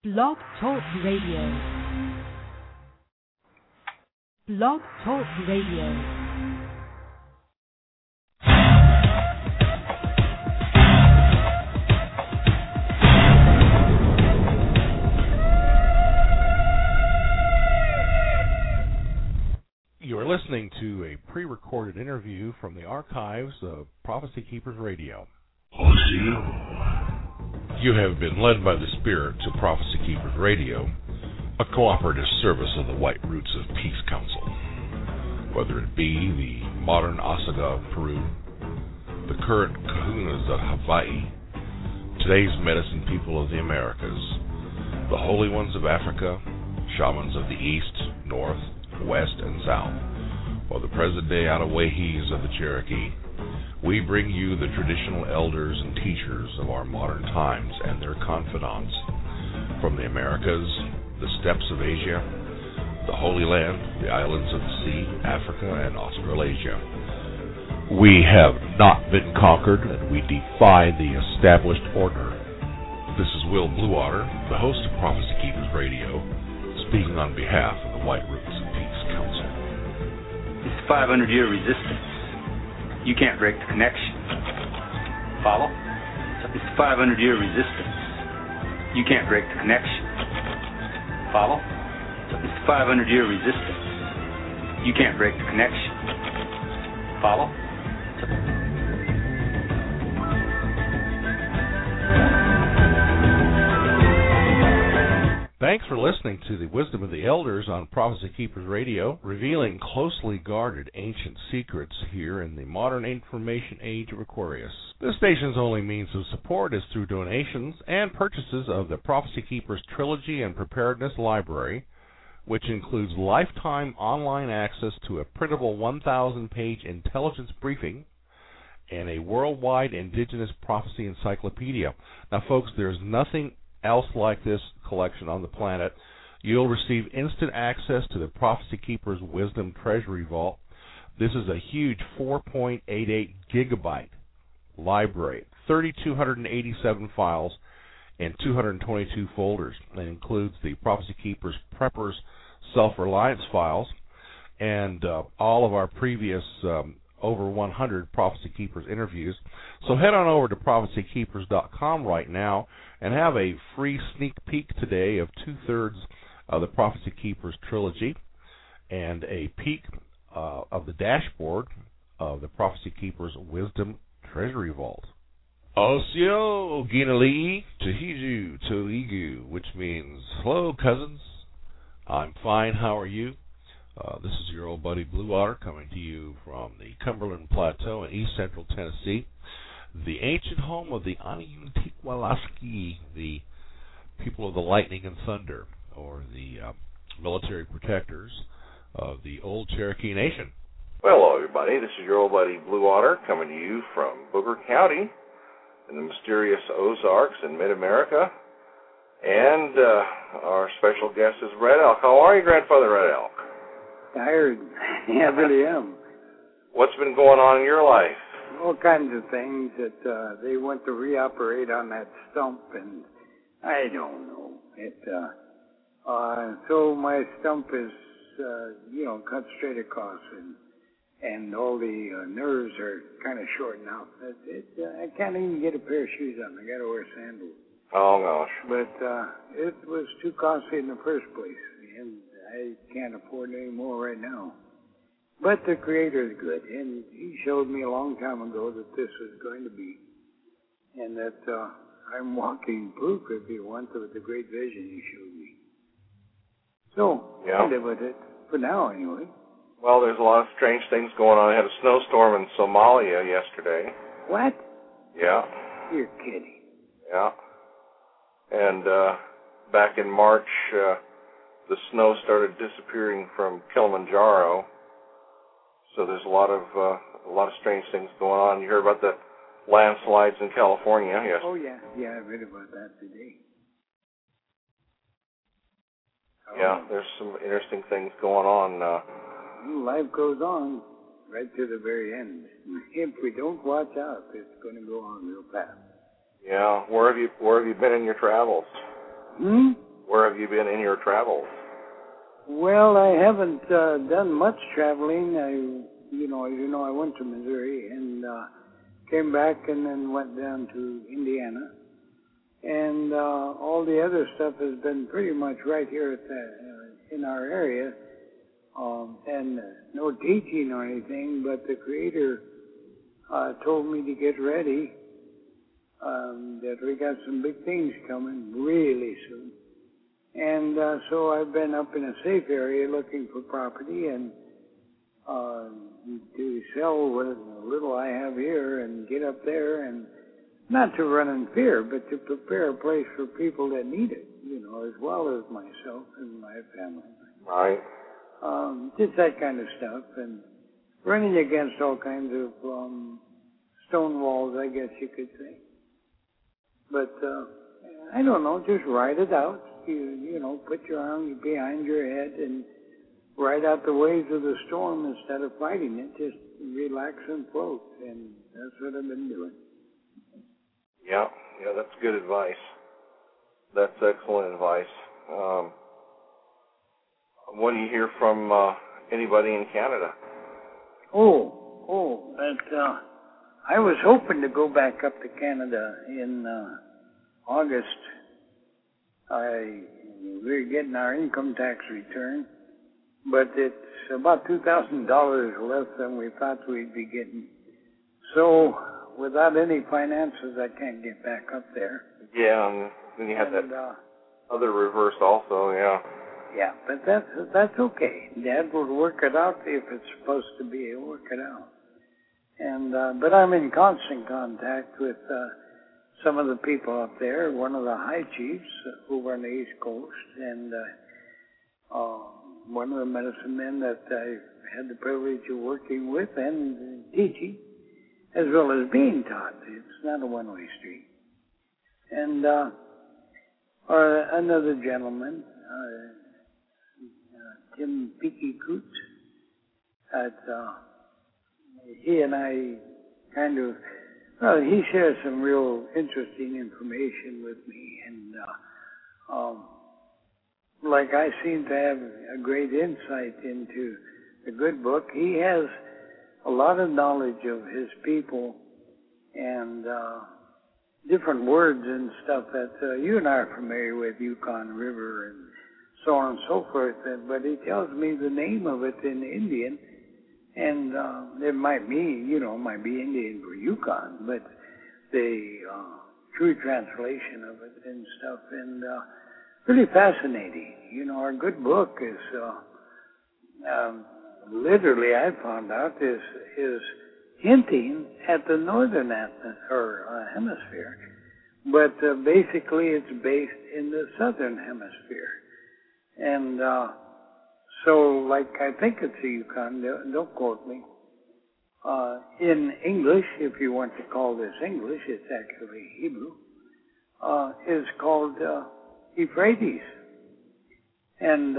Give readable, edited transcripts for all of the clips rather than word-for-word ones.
Blog Talk Radio. Blog Talk Radio. You are listening to a pre-recorded interview from the archives of Prophecy Keepers Radio. You have been led by the Spirit to Prophecy Keepers Radio, a cooperative service of the White Roots of Peace Council. Whether it be the modern Osaga of Peru, the current Kahunas of Hawaii, today's medicine people of the Americas, the Holy Ones of Africa, shamans of the East, North, West, and South, or the present-day Anawahis of the Cherokee, we bring you the traditional elders and teachers of our modern times and their confidants from the Americas, the steppes of Asia, the Holy Land, the islands of the sea, Africa, and Australasia. We have not been conquered, and we defy the established order. This is Will Bluewater, the host of Prophecy Keepers Radio, speaking on behalf of the White Roots of Peace Council. It's 500-year resistance. You can't break the connection. Follow? It's 500-year resistance. You can't break the connection. Follow? It's 500-year resistance. You can't break the connection. Follow? Thanks for listening to the Wisdom of the Elders on Prophecy Keepers Radio, revealing closely guarded ancient secrets here in the modern information age of Aquarius. This station's only means of support is through donations and purchases of the Prophecy Keepers Trilogy and Preparedness Library, which includes lifetime online access to a printable 1,000-page intelligence briefing and a worldwide indigenous prophecy encyclopedia. Now, folks, there's nothing else like this collection on the planet. You'll receive instant access to the Prophecy Keepers Wisdom Treasury Vault. This is a huge 4.88 gigabyte library, 3,287 files, and 222 folders. That includes the Prophecy Keepers Preppers Self-Reliance files and all of our previous over 100 Prophecy Keepers interviews. So head on over to prophecykeepers.com right now and have a free sneak peek today of two-thirds of the Prophecy Keepers trilogy and a peek of the dashboard of the Prophecy Keepers Wisdom Treasury Vault. Osio Ginali Tahiju Toigu, which means, hello, cousins. I'm fine. How are you? This is your old buddy Bluewater coming to you from the Cumberland Plateau in east central Tennessee, the ancient home of the Aniyuntikwalaski, the people of the lightning and thunder, or the military protectors of the old Cherokee Nation. Well, hello, everybody. This is your old buddy Bluewater coming to you from Booker County in the mysterious Ozarks in mid-America. And our special guest is Red Elk. How are you, Grandfather Red Elk? Tired. Yeah, I really am. What's been going on in your life? All kinds of things that they want to reoperate on that stump, and I don't know. So my stump is, cut straight across, and all the nerves are kind of shorting out. I can't even get a pair of shoes on. I got to wear sandals. Oh, gosh. But it was too costly in the first place, and I can't afford any more right now. But the Creator is good, and He showed me a long time ago that this was going to be, and that I'm walking proof, if you want, of the great vision He showed me. So, yeah. I live with it, for now anyway. Well, there's a lot of strange things going on. I had a snowstorm in Somalia yesterday. What? Yeah. You're kidding. Yeah. And back in March, the snow started disappearing from Kilimanjaro. So there's a lot of strange things going on. You heard about the landslides in California? Yes. Oh yeah, I read about that today. Yeah, there's some interesting things going on. Life goes on right to the very end. If we don't watch out, it's going to go on real fast. Yeah. Where have you been in your travels? have you been in your travels? Well, I haven't done much traveling. As you know, I went to Missouri and came back and then went down to Indiana. And all the other stuff has been pretty much right here at in our area. And no teaching or anything, but the Creator told me to get ready, that we got some big things coming really soon. And so I've been up in a safe area looking for property and to sell what little I have here and get up there, and not to run in fear, but to prepare a place for people that need it, as well as myself and my family. Right. Just that kind of stuff, and running against all kinds of stone walls, I guess you could say. But I don't know, just ride it out. Put your arms behind your head and ride out the waves of the storm instead of fighting it. Just relax and float, and that's what I've been doing. Yeah, that's good advice. That's excellent advice. What do you hear from anybody in Canada? I was hoping to go back up to Canada in August. We're getting our income tax return, but it's about $2,000 less than we thought we'd be getting. So, without any finances, I can't get back up there. Yeah, and then you have that other reverse also, yeah. Yeah, but that's okay. Dad will work it out if it's supposed to be. He'll work it out. And but I'm in constant contact with some of the people up there. One of the high chiefs over on the East Coast, and one of the medicine men that I had the privilege of working with and teaching, as well as being taught. It's not a one-way street. And another gentleman, Tim Peaky Coots, he and I kind of, he shares some real interesting information with me, and like I seem to have a great insight into the good book. He has a lot of knowledge of his people and different words and stuff that you and I are familiar with, Yukon River and so on and so forth, but he tells me the name of it in Indian, and it might be Indian for Yukon, but the true translation of it and stuff, and really fascinating. Our good book is literally, I found out, is hinting at the northern hemisphere, but basically it's based in the southern hemisphere. And so, like, I think it's the Yukon, don't quote me. In English, if you want to call this English, it's actually Hebrew, is called Euphrates. And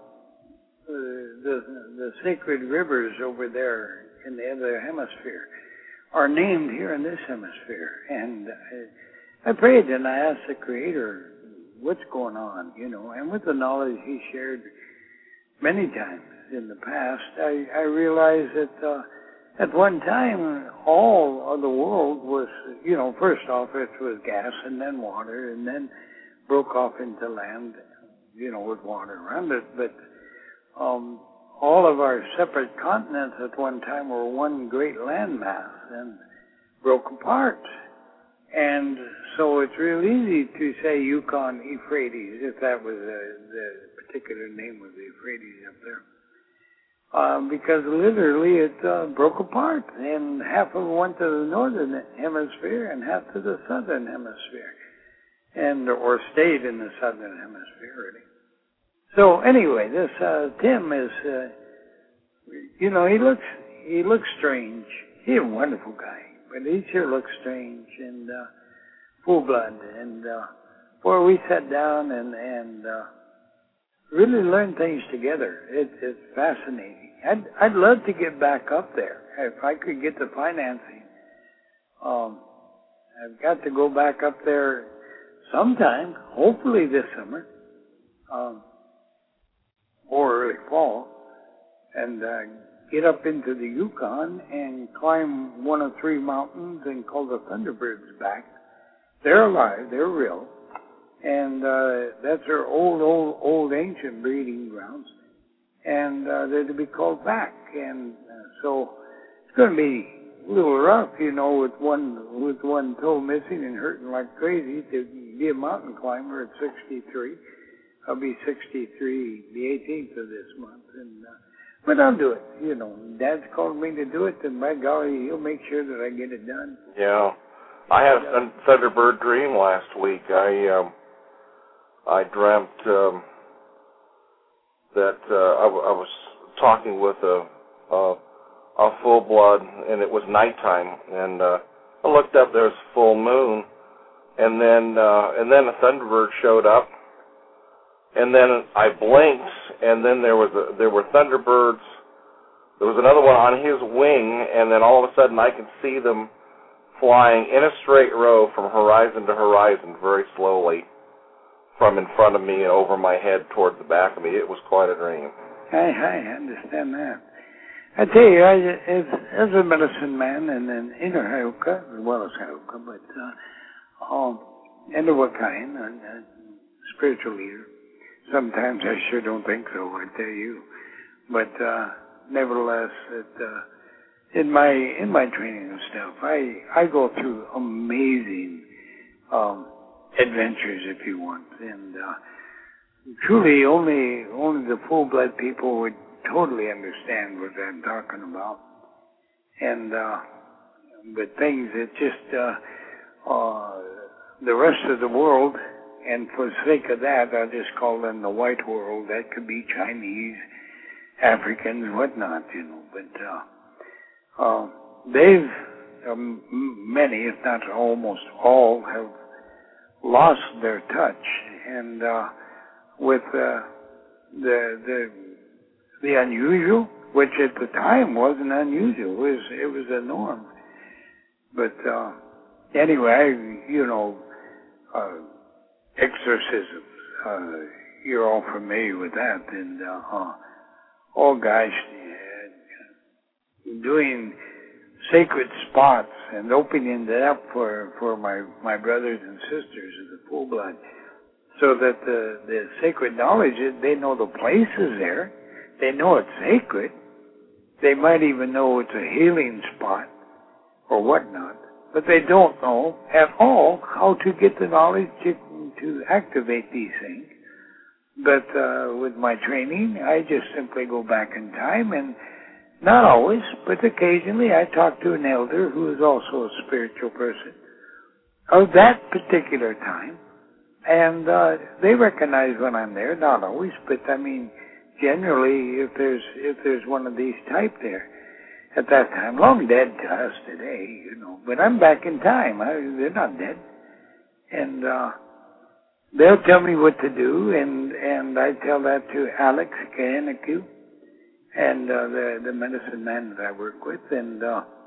the sacred rivers over there in the other hemisphere are named here in this hemisphere. And I prayed and I asked the Creator, what's going on, and with the knowledge he shared many times in the past, I realized that at one time all of the world was, first off it was gas and then water and then broke off into land, with water around it, but all of our separate continents at one time were one great landmass and broke apart. And so it's real easy to say Yukon Euphrates, if that was the particular name of the Euphrates up there. Because literally it broke apart, and half of it went to the northern hemisphere and half to the southern hemisphere, or stayed in the southern hemisphere, really. So anyway, this Tim is, he looks strange. He's a wonderful guy. But he sure looks strange and full blood. And boy, we sat down and really learned things together. It's fascinating. I'd love to get back up there if I could get the financing. I've got to go back up there sometime, hopefully this summer. or early fall, and get up into the Yukon and climb one of 3 mountains and call the Thunderbirds back. They're alive, they're real, and that's their old ancient breeding grounds, and they're to be called back. And so it's going to be a little rough, you know, with one toe missing and hurting like crazy to be a mountain climber at 63. I'll be 63 the 18th of this month, and but I'll do it. You know, Dad's called me to do it, and by golly, he'll make sure that I get it done. Yeah, I had a Thunderbird dream last week. I dreamt that I was talking with a full blood, and it was nighttime, and I looked up. There was full moon, and then a Thunderbird showed up. And then I blinked, and then there were Thunderbirds. There was another one on his wing, and then all of a sudden I could see them flying in a straight row from horizon to horizon very slowly from in front of me and over my head toward the back of me. It was quite a dream. I understand that. I tell you, as a medicine man and an inner Heauka, as well as Heauka, but and a Wakain, a spiritual leader. Sometimes I sure don't think so, I tell you. But nevertheless, in my training and stuff, I go through amazing adventures, if you want, and truly only the full-blood people would totally understand what I'm talking about. And but things that just the rest of the world. And for the sake of that, I'll just call them the white world. That could be Chinese, Africans, whatnot, you know. But they've, many, if not almost all, have lost their touch. And with the unusual, which at the time wasn't unusual, it was a norm. But anyway, you know, exorcisms, you're all familiar with that, and doing sacred spots and opening it up for my brothers and sisters of the full blood, so that the sacred knowledge, they know the place is there, they know it's sacred, they might even know it's a healing spot or whatnot, but they don't know at all how to get the knowledge to activate these things. But with my training, I just simply go back in time, and not always, but occasionally I talk to an elder who is also a spiritual person of that particular time, and they recognize when I'm there. Not always, but I mean, generally, if there's one of these type there at that time, long dead to us today, you know. But I'm back in time. They're not dead, and they'll tell me what to do, and I tell that to Alex Kahanaku, and the medicine man that I work with, and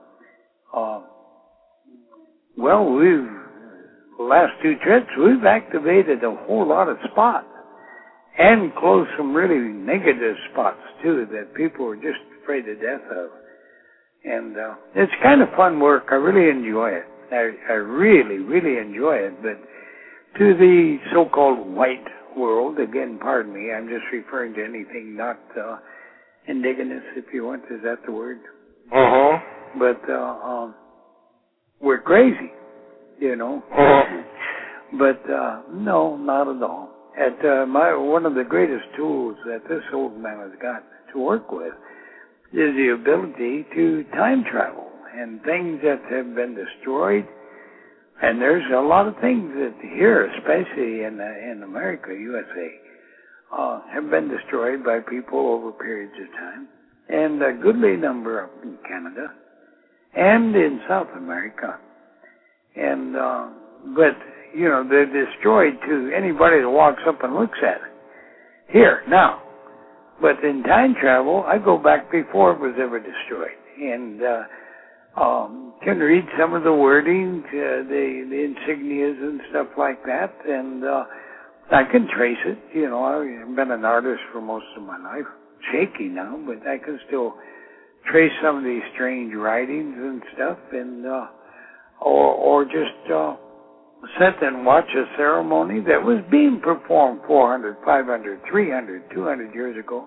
well, the last 2 trips, we've activated a whole lot of spots, and closed some really negative spots too that people were just afraid to death of. And it's kind of fun work. I really enjoy it. I really, really enjoy it. But to the so-called white world, again, pardon me, I'm just referring to anything not indigenous, if you want. Is that the word? Uh-huh. But we're crazy, you know. Uh-huh. But no, not at all. One of the greatest tools that this old man has got to work with is the ability to time travel and things that have been destroyed. And there's a lot of things that here, especially in America, USA, have been destroyed by people over periods of time, and a goodly number up in Canada and in South America. And but you know, they're destroyed to anybody that walks up and looks at it. Here now. But in time travel, I go back before it was ever destroyed, and can read some of the wording, the insignias and stuff like that, and I can trace it. You know, I've been an artist for most of my life. Shaky now, but I can still trace some of these strange writings and stuff, and or just sit and watch a ceremony that was being performed 400, 500, 300, 200 years ago,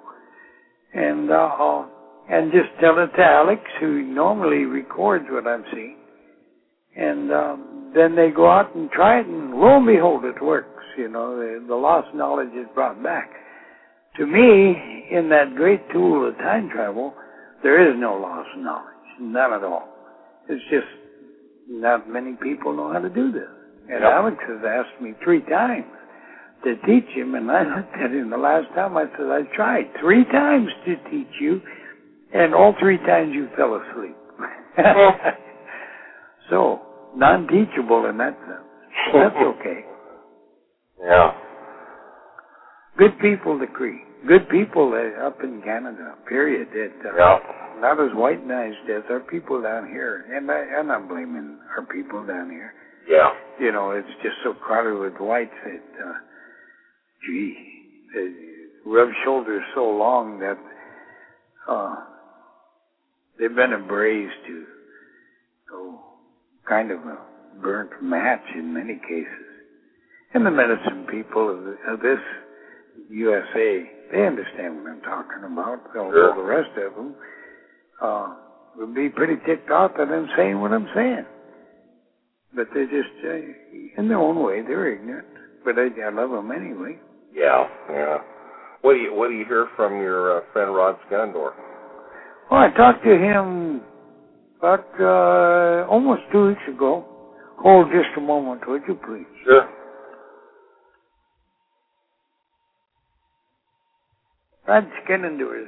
and just tell it to Alex, who normally records what I'm seeing, and then they go out and try it, and lo and behold, it works. You know, the lost knowledge is brought back. To me, in that great tool of time travel, there is no lost knowledge, none at all. It's just not many people know how to do this. And Alex has asked me 3 times to teach him, and I looked at him the last time. I said, I tried 3 times to teach you, and all 3 times you fell asleep. So, non-teachable in that sense. That's okay. Yeah. Good people decree. Good people up in Canada, period. Not as white-niced as our people down here. And I'm not blaming our people down here. Yeah. You know, it's just so crowded with whites that, they rub shoulders so long that they've been abrased to kind of a burnt match in many cases. And the medicine people of this USA, they understand what I'm talking about. Although the rest of them would be pretty ticked off that I'm saying what I'm saying. But they're just, in their own way, they're ignorant. But I love them anyway. Yeah, yeah. What do you hear from your friend Rod Scundor? Well, I talked to him about almost 2 weeks ago. Hold just a moment, would you please? Sure. Rod Scundor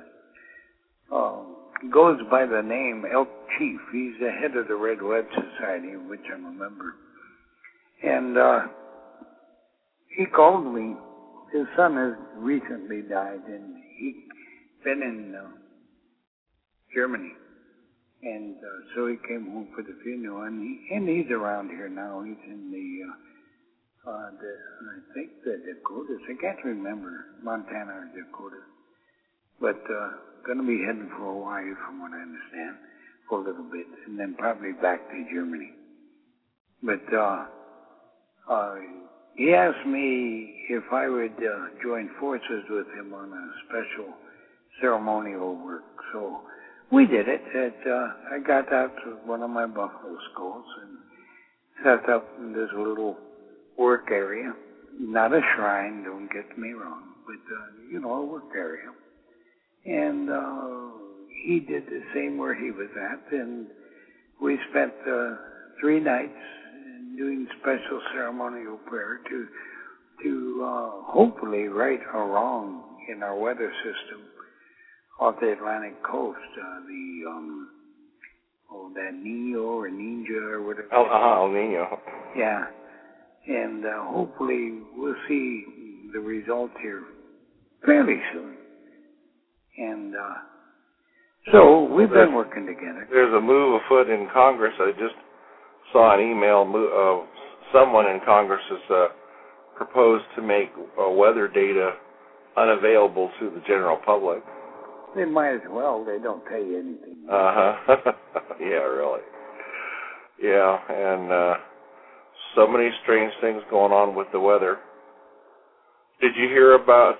goes by the name Elk Chief. He's the head of the Red Web Society, of which I'm a member. And he called me. His son has recently died, and he's been in Germany. And so he came home for the funeral, and he's around here now. He's in I think the Dakotas. I can't remember, Montana or Dakota. But going to be heading for Hawaii, from what I understand, for a little bit, and then probably back to Germany. But he asked me if I would join forces with him on a special ceremonial work. So we did it. I got out to one of my buffalo skulls and set up in this little work area. Not a shrine, don't get me wrong, but, a work area. And he did the same where he was at, and we spent 3 nights doing special ceremonial prayer to hopefully right a wrong in our weather system off the Atlantic coast, that Nino or Ninja or whatever. El Nino. Yeah. And hopefully we'll see the results here fairly soon. And so we've been working together. There's a move afoot in Congress. I just saw an email of someone in Congress has proposed to make weather data unavailable to the general public. They might as well. They don't tell you anything. Yeah, really. Yeah, and so many strange things going on with the weather. Did you hear about,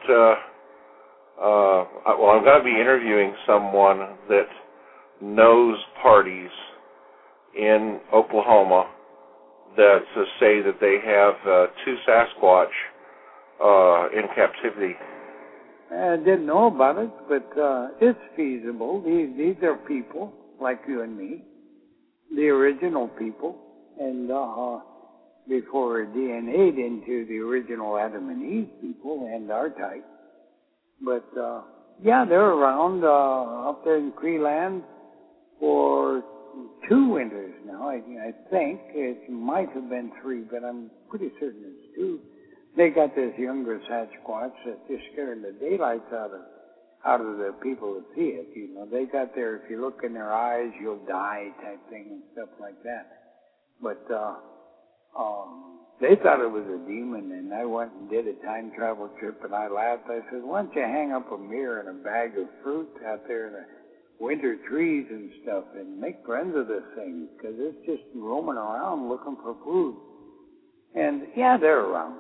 I'm going to be interviewing someone that knows parties in Oklahoma that say that they have 2 Sasquatch in captivity. I didn't know about it, but it's feasible. These are people like you and me, the original people, and before DNA'd into the original Adam and Eve people and our type. But yeah, they're around up there in Cree land for 2 winters now. I think it might have been 3, but I'm pretty certain it's 2. They got this younger Sasquatch that's just scaring the daylights out of the people that see it. They got their, if you look in their eyes, you'll die type thing and stuff like that. But They thought it was a demon, and I went and did a time travel trip, and I laughed. I said, why don't you hang up a mirror and a bag of fruit out there in the winter trees and stuff and make friends of this thing, because it's just roaming around looking for food. And, yeah, they're around.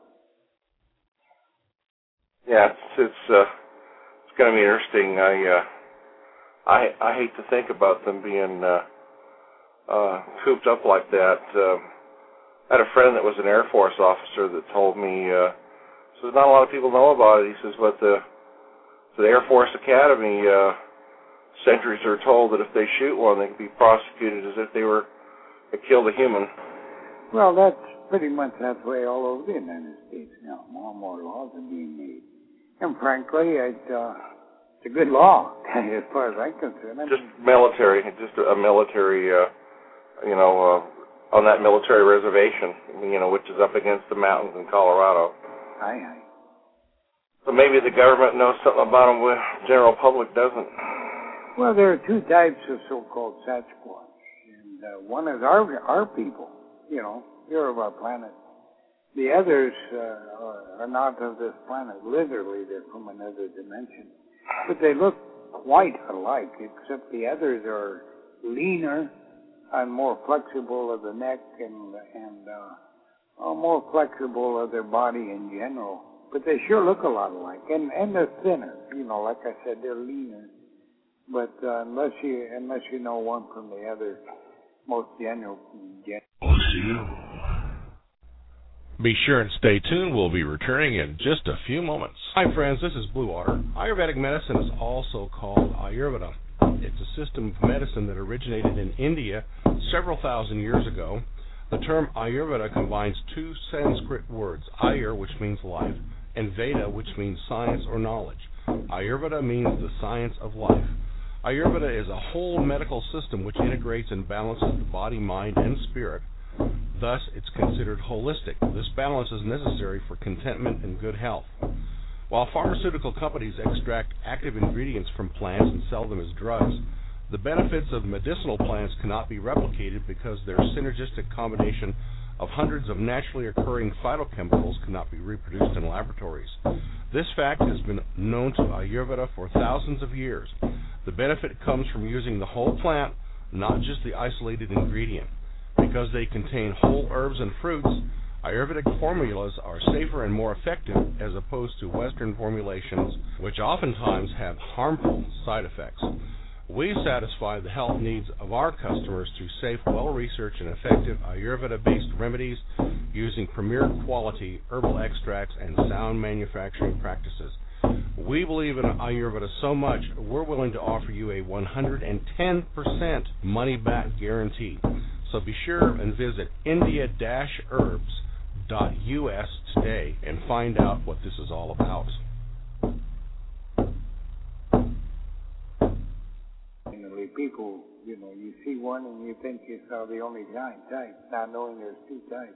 Yeah, it's going to be interesting. I hate to think about them being cooped up like that. I had a friend that was an Air Force officer that told me, so not a lot of people know about it. He says, but the Air Force Academy sentries are told that if they shoot one, they can be prosecuted as if they were killed a human. Well, that's pretty much that way all over the United States now. More and more laws are being made. And frankly, it's a good law, as far as I'm concerned. Just military, just a military, on that military reservation, which is up against the mountains in Colorado. Aye. So maybe the government knows something about them, but the general public doesn't. Well, there are two types of so-called Sasquatch, and one is our people, here of our planet. The others are not of this planet. Literally, they're from another dimension. But they look quite alike, except the others are leaner and more flexible of the neck and more flexible of their body in general. But they sure look a lot alike, and they're thinner. Like I said, they're leaner. But unless you know one from the other, most general. Be sure and stay tuned. We'll be returning in just a few moments. Hi, friends. This is Blue Water. Ayurvedic medicine is also called Ayurveda. It's a system of medicine that originated in India several thousand years ago. The term Ayurveda combines two Sanskrit words, Ayur, which means life, and Veda, which means science or knowledge. Ayurveda means the science of life. Ayurveda is a whole medical system which integrates and balances the body, mind, and spirit. Thus, it's considered holistic. This balance is necessary for contentment and good health. While pharmaceutical companies extract active ingredients from plants and sell them as drugs, the benefits of medicinal plants cannot be replicated because their synergistic combination of hundreds of naturally occurring phytochemicals cannot be reproduced in laboratories. This fact has been known to Ayurveda for thousands of years. The benefit comes from using the whole plant, not just the isolated ingredient. Because they contain whole herbs and fruits, Ayurvedic formulas are safer and more effective as opposed to Western formulations, which oftentimes have harmful side effects. We satisfy the health needs of our customers through safe, well-researched, and effective Ayurveda-based remedies using premier quality herbal extracts and sound manufacturing practices. We believe in Ayurveda so much, we're willing to offer you a 110% money-back guarantee. So be sure and visit india-herbs.us today and find out what this is all about. People, you see one and you think you saw the only type, not knowing there's two types.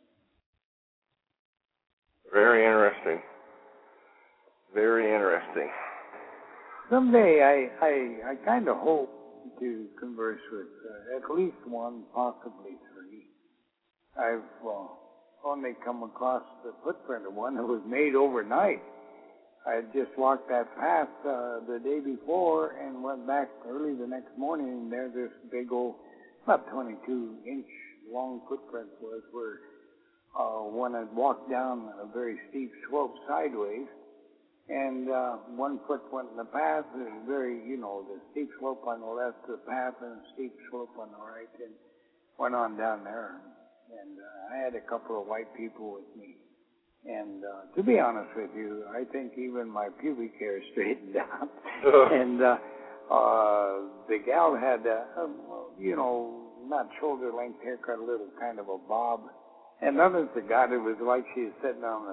Very interesting. Very interesting. Someday I kind of hope to converse with at least one, possibly three. I've only come across the footprint of one that was made overnight. I just walked that path the day before and went back early the next morning, and there's this big old, about 22-inch long footprint was where one had walked down a very steep slope sideways, and one foot went in the path. It was very, the steep slope on the left of the path and a steep slope on the right, and went on down there. And I had a couple of white people with me. And to be honest with you, I think even my pubic hair straightened out. And the gal had, not shoulder-length haircut, a little kind of a bob. And others that got it was like she was sitting on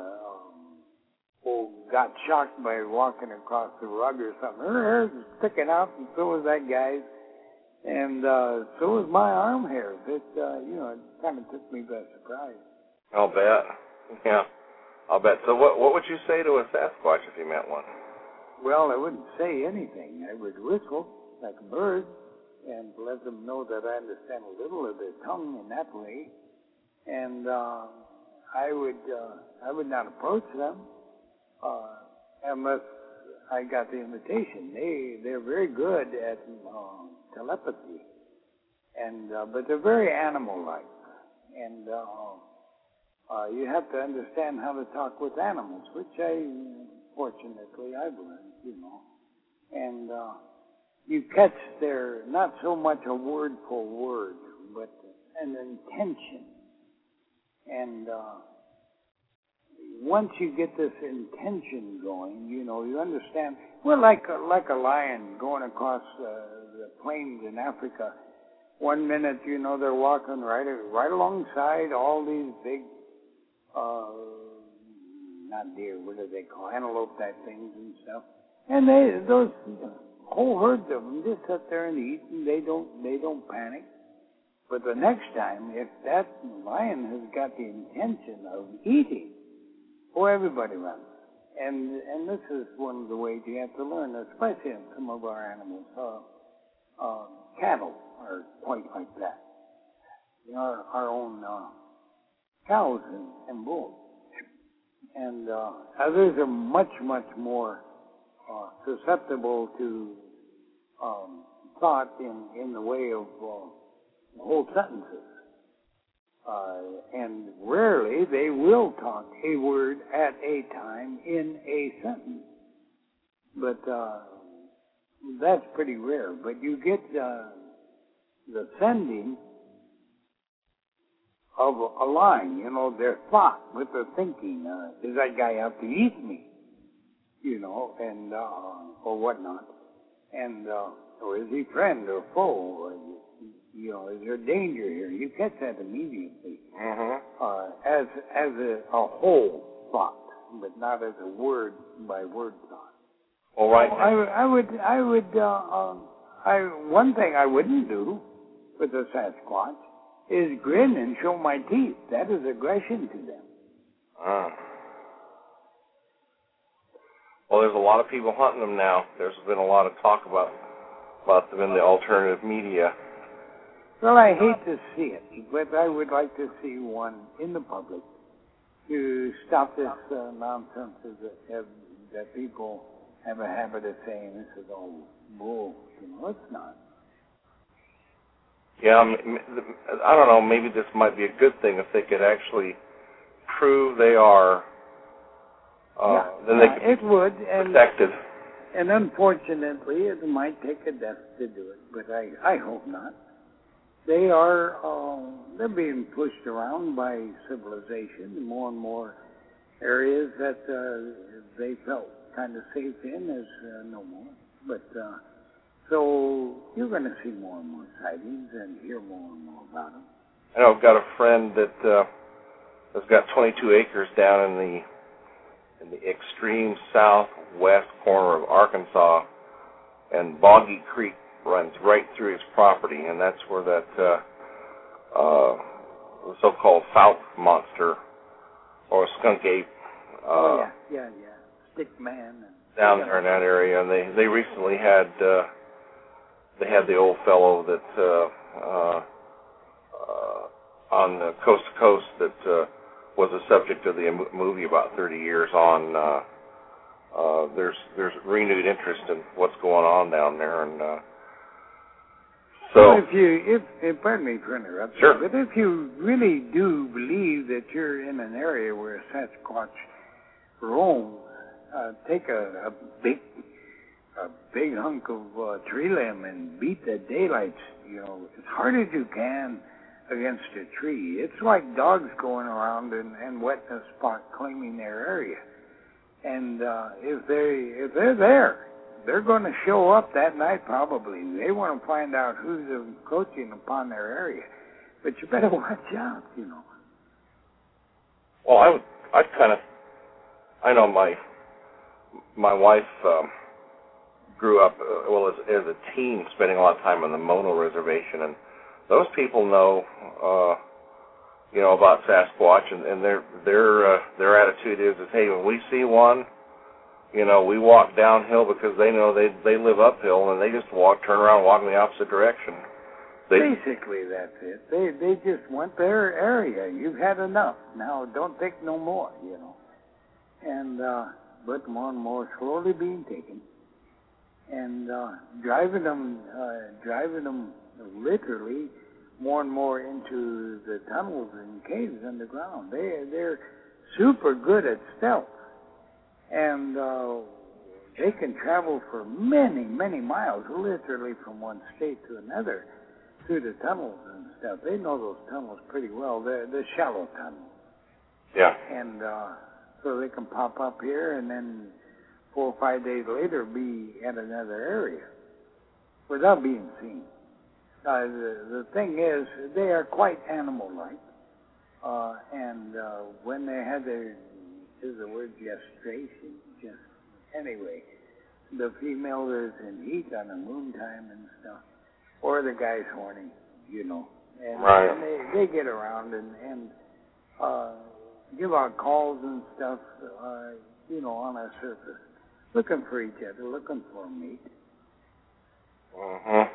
got shocked by walking across the rug or something. Her hair was sticking out, and so was that guy's. And so was my arm hairs. It, it kind of took me by surprise. I'll bet. Yeah. I'll bet. So what would you say to a Sasquatch if you met one? Well, I wouldn't say anything. I would whistle like a bird and let them know that I understand a little of their tongue in that way. And I would not approach them unless I got the invitation. They're very good at telepathy, and but they're very animal-like, and you have to understand how to talk with animals, which fortunately I've learned, and you catch their, not so much a word for word, but an intention, and once you get this intention going, you understand. Well, like a lion going across the plains in Africa. 1 minute, they're walking right alongside all these big, not deer, what do they call, antelope type things and stuff. And those whole herds of them just sit there and eat, and they don't panic. But the next time, if that lion has got the intention of eating, everybody runs. And this is one of the ways you have to learn, especially in some of our animals. Cattle are quite like that. Our own cows and bulls. And others are much, much more susceptible to thought in the way of whole sentences. And rarely they will talk a word at a time in a sentence. But that's pretty rare. But you get the sending of a line, their thought, what they're thinking. Is that guy out to eat me? And or whatnot. And or is he friend or foe? Or, is there danger here? You catch that immediately. As a whole thought, but not as a word by word thought. All right. One thing I wouldn't do with a Sasquatch is grin and show my teeth. That is aggression to them. Well, there's a lot of people hunting them now. There's been a lot of talk about them in the alternative media. Well, I hate to see it, but I would like to see one in the public to stop this nonsense that people have a habit of saying this is all bull. It's not. Yeah, I don't know, maybe this might be a good thing if they could actually prove they are, then they could it would, be protected. And unfortunately, it might take a death to do it, but I hope not. They're being pushed around by civilization. More and more areas that they felt kind of safe in is no more. But so you're going to see more and more sightings and hear more and more about them. I know I've got a friend that has got 22 acres down in the extreme southwest corner of Arkansas, and Boggy Creek runs right through his property, and that's where that so-called Fouke monster or skunk ape. Yeah. Stick man. Down there in that area, and they recently had the old fellow that on the Coast to Coast that was the subject of the movie about 30 years on. There's renewed interest in what's going on down there, and so. If pardon me for interrupting, sure. But if you really do believe that you're in an area where Sasquatch roams, take a big hunk of tree limb and beat the daylights, as hard as you can against a tree. It's like dogs going around and wetting a spot, claiming their area. And if they're there, they're going to show up that night probably. They want to find out who's encroaching upon their area. But you better watch out, Well, I know my wife grew up, as a teen, spending a lot of time on the Mono Reservation, and those people know, about Sasquatch, and their attitude is, hey, when we see one, we walk downhill because they know they live uphill, and they just turn around, walk in the opposite direction. Basically, that's it. They just want their area. You've had enough. Now, don't take no more, you know. And but more and more slowly being taken, and driving them literally more and more into the tunnels and caves underground. They're super good at stealth, and they can travel for many, many miles, literally from one state to another, through the tunnels and stuff. They know those tunnels pretty well. They're shallow tunnels. Yeah. And so they can pop up here and then 4 or 5 days later be at another area without being seen. The thing is, they are quite animal-like. And when they had their, is the word gestation? Anyway, the female is in heat on the moon time and stuff. Or the guy's horny, you know. And, right. And they get around and give out calls and stuff, you know, on our surface. Looking for each other, looking for a mate. Mm-hmm.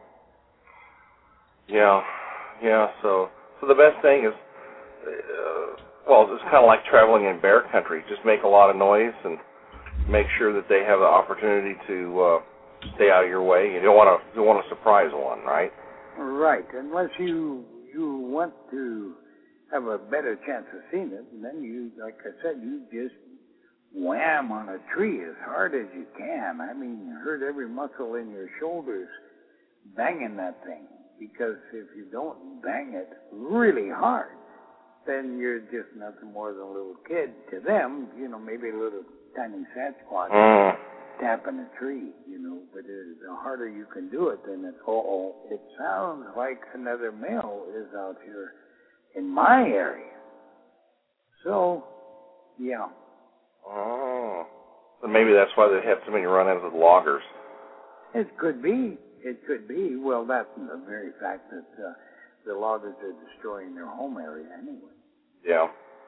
Yeah. So the best thing is, well, it's kind of like traveling in bear country. Just make a lot of noise and make sure that they have the opportunity to stay out of your way. You don't want to surprise one, right? Right. Unless you want to have a better chance of seeing it, and then you, like I said, you just wham on a tree as hard as you can. I mean, hurt every muscle in your shoulders banging that thing. Because if you don't bang it really hard, then you're just nothing more than a little kid. To them, you know, maybe a little tiny Sasquatch tapping a tree, you know. But the harder you can do it, then it's, it sounds like another male is out here in my area. So, yeah. Oh. So maybe that's why they have so many run-ins with loggers. It could be. It could be. Well, that's the very fact that the loggers are destroying their home area anyway. Yeah.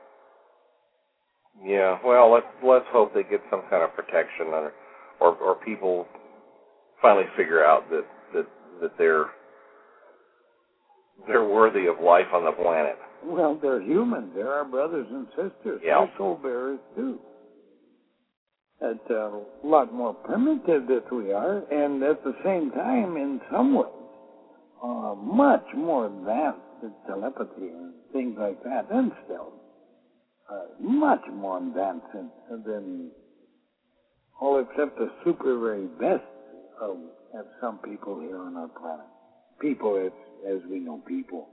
Yeah. Well, let's hope they get some kind of protection, or people finally figure out that they're worthy of life on the planet. Well, they're humans. They're our brothers and sisters. Yeah. They're soul bearers too. It's a lot more primitive than we are, and at the same time, in some ways, much more advanced in telepathy and things like that, and still much more advanced than all except the super very best of some people here on our planet. People, as we know people.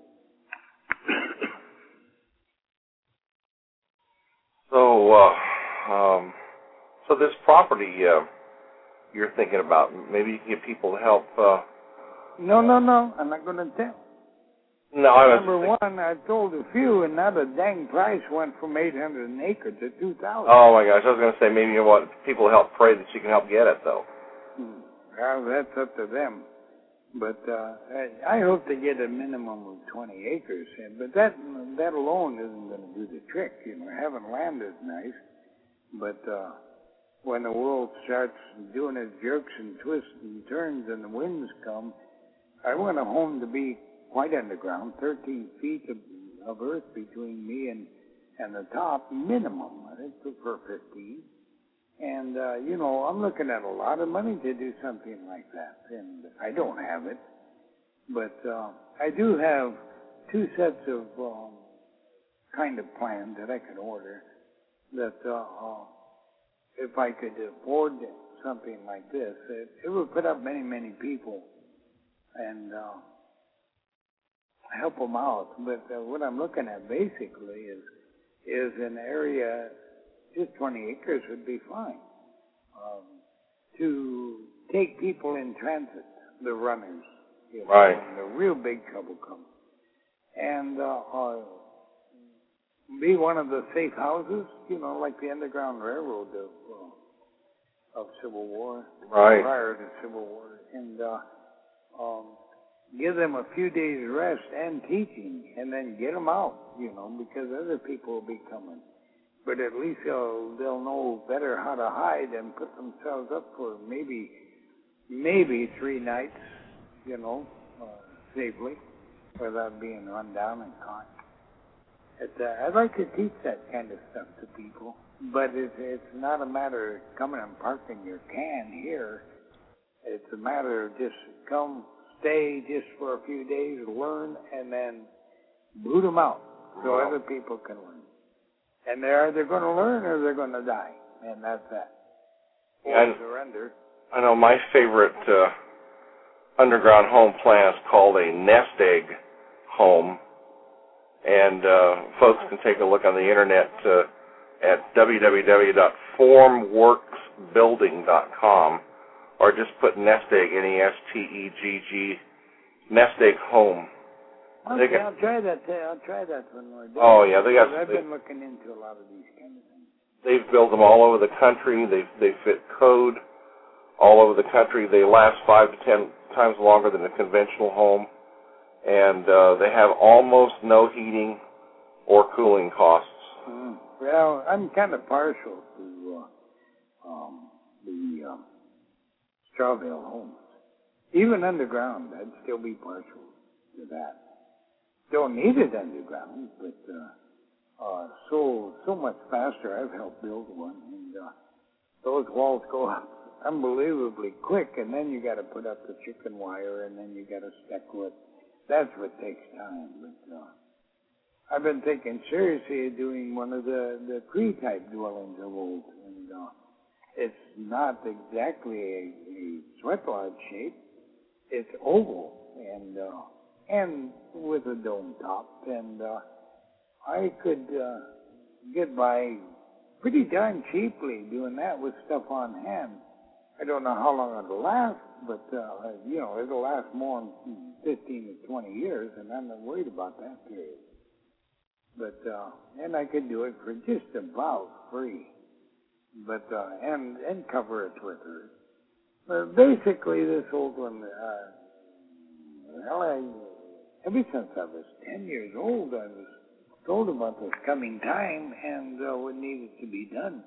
So this property you're thinking about, maybe you can get people to help. No, I'm not going to tell. No, Number one, I told a few, and now the dang price went from 800 an acre to 2,000. Oh my gosh, I was going to say maybe you want people to help pray that you can help get it though. Well, that's up to them. But I hope to get a minimum of 20 acres, but that alone isn't going to do the trick. You know, having land is nice, but when the world starts doing its jerks and twists and turns and the winds come, I want a home to be quite underground, 13 feet of earth between me and the top, minimum. I prefer 15. And, you know, I'm looking at a lot of money to do something like that, and I don't have it. But I do have 2 sets of kind of plans that I could order that if I could afford something like this, it would put up many, many people and help them out. But what I'm looking at basically is an area, just 20 acres would be fine, to take people in transit, the runners, you know, right, when the real big trouble comes, and be one of the safe houses, you know, like the Underground Railroad of Civil War, right, prior to Civil War, and give them a few days rest and teaching, and then get them out, you know, because other people will be coming. But at least they'll know better how to hide and put themselves up for maybe 3 nights, you know, safely without being run down and caught. I'd like to teach that kind of stuff to people, but it's not a matter of coming and parking your can here. It's a matter of just come, stay just for a few days, learn, and then boot them out so other people can learn. And they're either going to learn or they're going to die, and that's that. Or surrender. I know my favorite underground home plan is called a nest egg home. And folks can take a look on the internet at www.formworksbuilding.com or just put nest egg, N-E-S-T-E-G-G, nest egg home. Okay, I'll try that. I'll try that when we're done. Oh, yeah. I've been looking into a lot of these kind of things. They've built them all over the country. They fit code all over the country. They last 5 to 10 times longer than a conventional home. And they have almost no heating or cooling costs. Well, I'm kind of partial to the Strawville homes. Even underground, I'd still be partial to that. Don't need it underground, but so much faster. I've helped build one, and those walls go up unbelievably quick, and then you got to put up the chicken wire, and then you got to stick with. That's what takes time. But I've been thinking seriously of doing one of the Cree-type dwellings of old. And it's not exactly a sweat lodge shape. It's oval and with a dome top. And I could get by pretty darn cheaply doing that with stuff on hand. I don't know how long it'll last, but, it'll last more than 15 to 20 years, and I'm not worried about that period. But, and I could do it for just about free, but, and cover it with her. But basically, this old one, ever since I was 10 years old, I was told about this coming time and what needed to be done.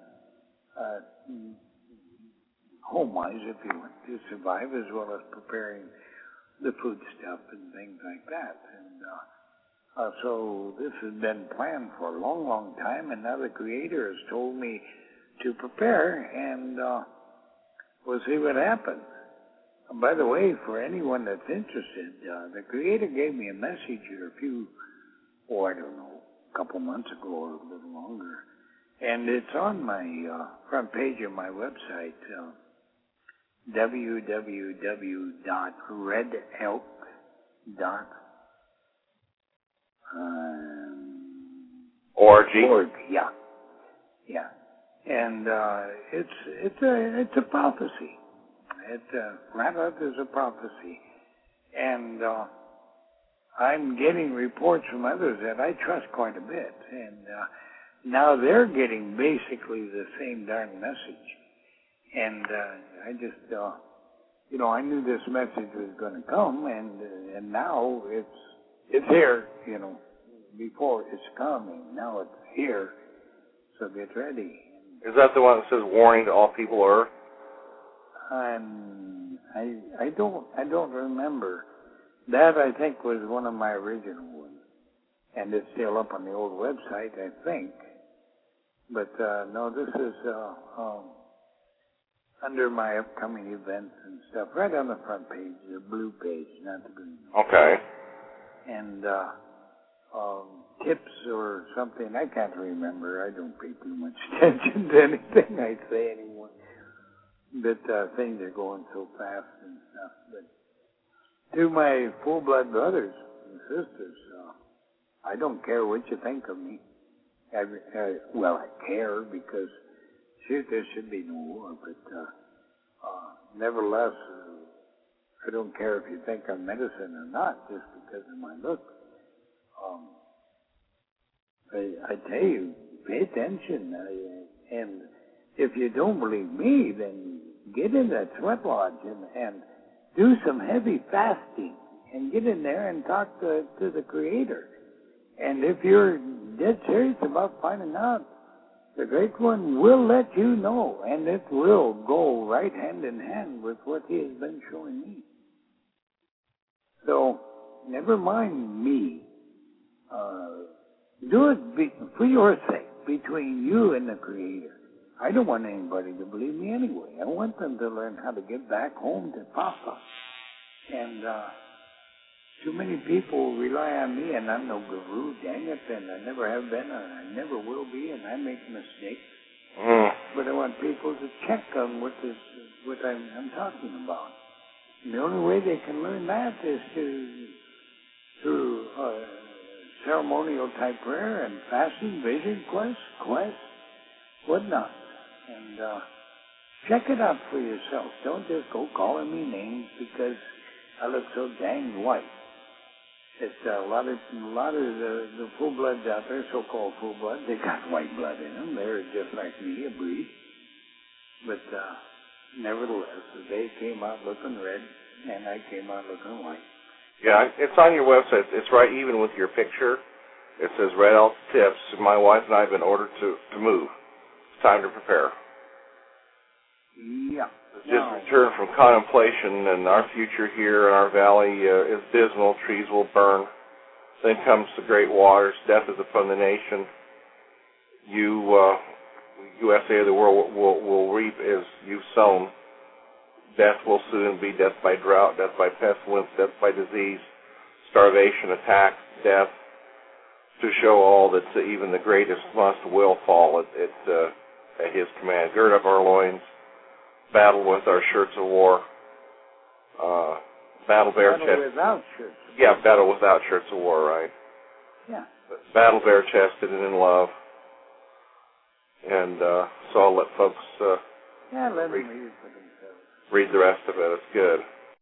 Home-wise, if you want to survive, as well as preparing the food stuff and things like that. And so this has been planned for a long, long time, and now the Creator has told me to prepare, and we'll see what happens. And by the way, for anyone that's interested, the Creator gave me a message here a couple months ago or a little longer, and it's on my front page of my website, www.redhelp.org. Yeah. And it's a prophecy. Flat Earth is a prophecy, and I'm getting reports from others that I trust quite a bit, and now they're getting basically the same darn message. And I just, I knew this message was going to come, and now it's here. Before it's coming, now it's here. So get ready. Is that the one that says warning to all people Earth? I don't remember. That I think was one of my original ones, and it's still up on the old website, I think. But no, this is under my upcoming events and stuff, right on the front page, the blue page, not the green. Okay. And tips or something, I can't remember. I don't pay too much attention to anything I say anymore. But things are going so fast and stuff. But to my full-blood brothers and sisters, I don't care what you think of me. I care because there should be no war, but nevertheless, I don't care if you think I'm medicine or not, just because of my look. I tell you, pay attention, and if you don't believe me, then get in that sweat lodge and do some heavy fasting, and get in there and talk to the Creator. And if you're dead serious about finding out, the Great One will let you know, and it will go right hand in hand with what He has been showing me. So never mind me. Do it for your sake, between you and the Creator. I don't want anybody to believe me anyway. I want them to learn how to get back home to Papa. And too many people rely on me, and I'm no guru, dang it, and I never have been, and I never will be, and I make mistakes. But I want people to check on what I'm talking about. And the only way they can learn that is through ceremonial type prayer and fasting, vision quest, whatnot. And check it out for yourself. Don't just go calling me names because I look so dang white. It's a lot of the full bloods out there, so-called full bloods, they got white blood in them. They're just like me, a breed. But nevertheless, they came out looking red, and I came out looking white. Yeah, it's on your website. It's right even with your picture. It says Red Elk Tips. My wife and I have been ordered to move. It's time to prepare. Yeah. Just returned from contemplation, and our future here in our valley is dismal. Trees will burn. Then comes the great waters. Death is upon the nation. USA of the world will reap as you've sown. Death will soon be death by drought, death by pestilence, death by disease, starvation, attack, death, to show all that even the greatest will fall at his command. Gird up our loins, battle with our shirts of war, battle bare chested. Battle without shirts. Yeah, battle without shirts of war, right? Yeah. Battle bare chested and in love. And so I'll let folks let them read it for themselves. Read the rest of it. It's good.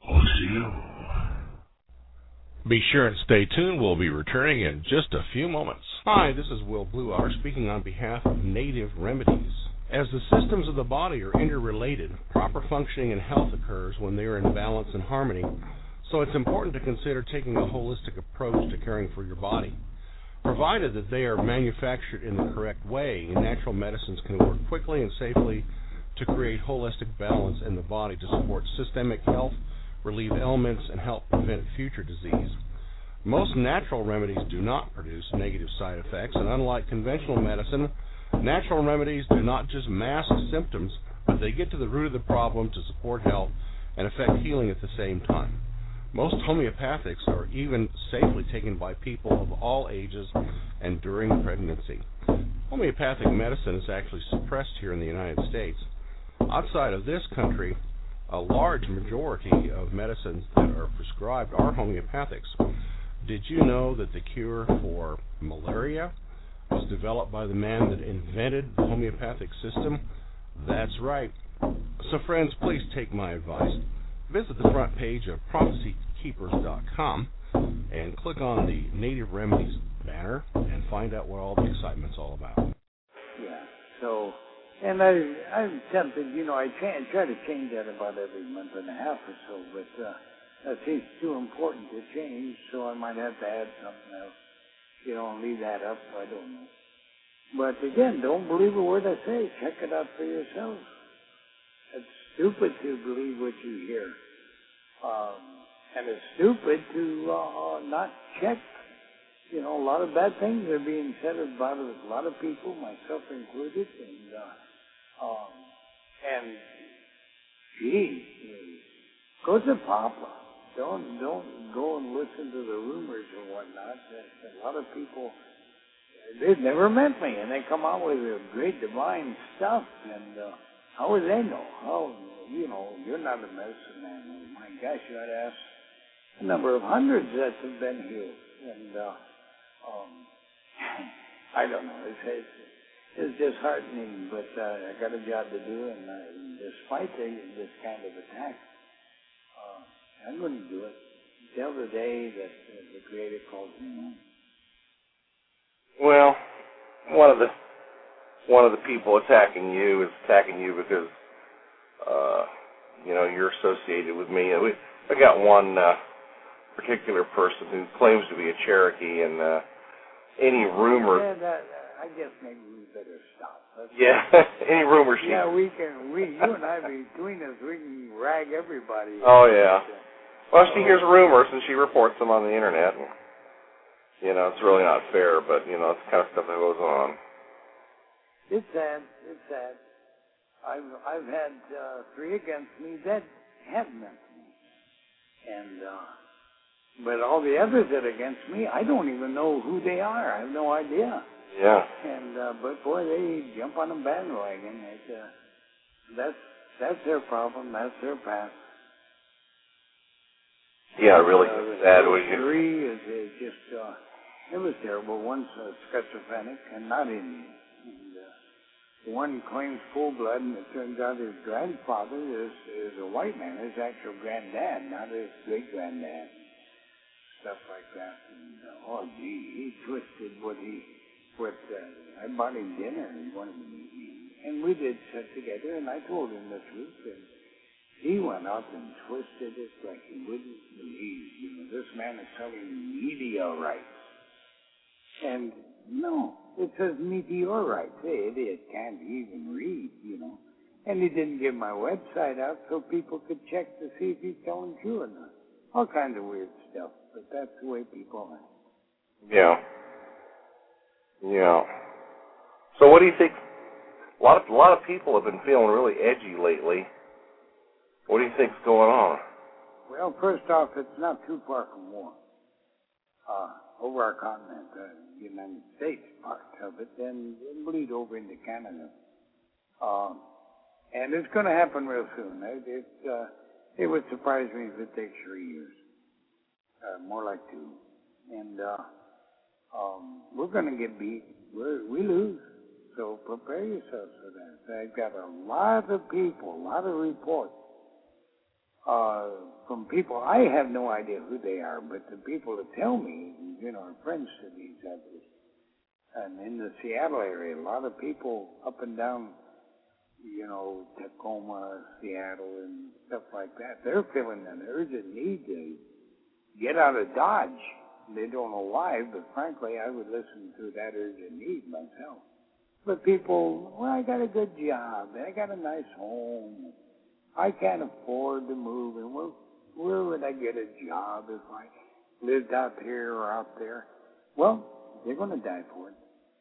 Be sure and stay tuned. We'll be returning in just a few moments. Hi, this is Will Bluehour speaking on behalf of Native Remedies. As the systems of the body are interrelated, proper functioning and health occurs when they are in balance and harmony. So it's important to consider taking a holistic approach to caring for your body. Provided that they are manufactured in the correct way, natural medicines can work quickly and safely to create holistic balance in the body to support systemic health, relieve ailments, and help prevent future disease. Most natural remedies do not produce negative side effects, and unlike conventional medicine, natural remedies do not just mask symptoms, but they get to the root of the problem to support health and affect healing at the same time. Most homeopathics are even safely taken by people of all ages and during pregnancy. Homeopathic medicine is actually suppressed here in the United States. Outside of this country, a large majority of medicines that are prescribed are homeopathics. Did you know that the cure for malaria was developed by the man that invented the homeopathic system? That's right. So friends, please take my advice. Visit the front page of prophecykeepers.com and click on the Native Remedies banner and find out what all the excitement's all about. Yeah, so, and I'm tempted, I try to change that about every month and a half or so, but that seems too important to change, so I might have to add something else. Leave that up, I don't know. But again, don't believe a word I say. Check it out for yourself. It's stupid to believe what you hear. And it's stupid to not check. A lot of bad things are being said about a lot of people, myself included, and gee, go to Papa. Don't go and listen to the rumors or whatnot. A lot of people, they've never met me, and they come out with great divine stuff, and how would they know? You're not a medicine man. My gosh, you ought to ask a number of hundreds that have been healed. And I don't know. It's disheartening, but I got a job to do, and despite this kind of attack, I'm going to do it until the day that the Creator calls me home. Well, one of the people attacking you is attacking you because you're associated with me. I got one particular person who claims to be a Cherokee, and any rumor. Yeah, I guess maybe we better stop. Any rumors. Yeah, you and I, between us, we can rag everybody. Oh yeah. Well, she hears rumors and she reports them on the internet. And, it's really not fair, but, it's the kind of stuff that goes on. It's sad. It's sad. I've had 3 against me that have meant me. And, but all the others that are against me, I don't even know who they are. I have no idea. Yeah. And, but boy, they jump on the bandwagon. That's their problem. That's their past. Yeah, really sad. Three is just, it was terrible. One's schizophrenic and not Indian. And one claims full blood, and it turns out his grandfather is a white man, his actual granddad, not his great-granddad. Stuff like that. And, he twisted I bought him dinner, and he wanted to meet me. And we did sit together, and I told him the truth, and he went out and twisted it like he wouldn't believe. This man is selling meteorites. And no, it says meteorites. Hey, idiot can't even read, And he didn't give my website out so people could check to see if he's telling true or not. All kinds of weird stuff, but that's the way people are. Yeah. Yeah. So what do you think? A lot of people have been feeling really edgy lately. What do you think's going on? Well, first off, it's not too far from war. Over our continent, the United States part of it, then it'll bleed over into Canada. And it's going to happen real soon. It would surprise me if it takes 3 years. More like 2. And we're going to get beat. We lose. So prepare yourselves for that. I've got a lot of people, a lot of reports from people. I have no idea who they are, but the people that tell me, are friends to these others. And in the Seattle area, a lot of people up and down, Tacoma, Seattle, and stuff like that, they're feeling an urgent need to get out of Dodge. They don't know why, but frankly, I would listen to that urgent need myself. But people, I got a good job, I got a nice home, I can't afford to move, and where would I get a job if I lived out here or out there? Well, they're going to die for it.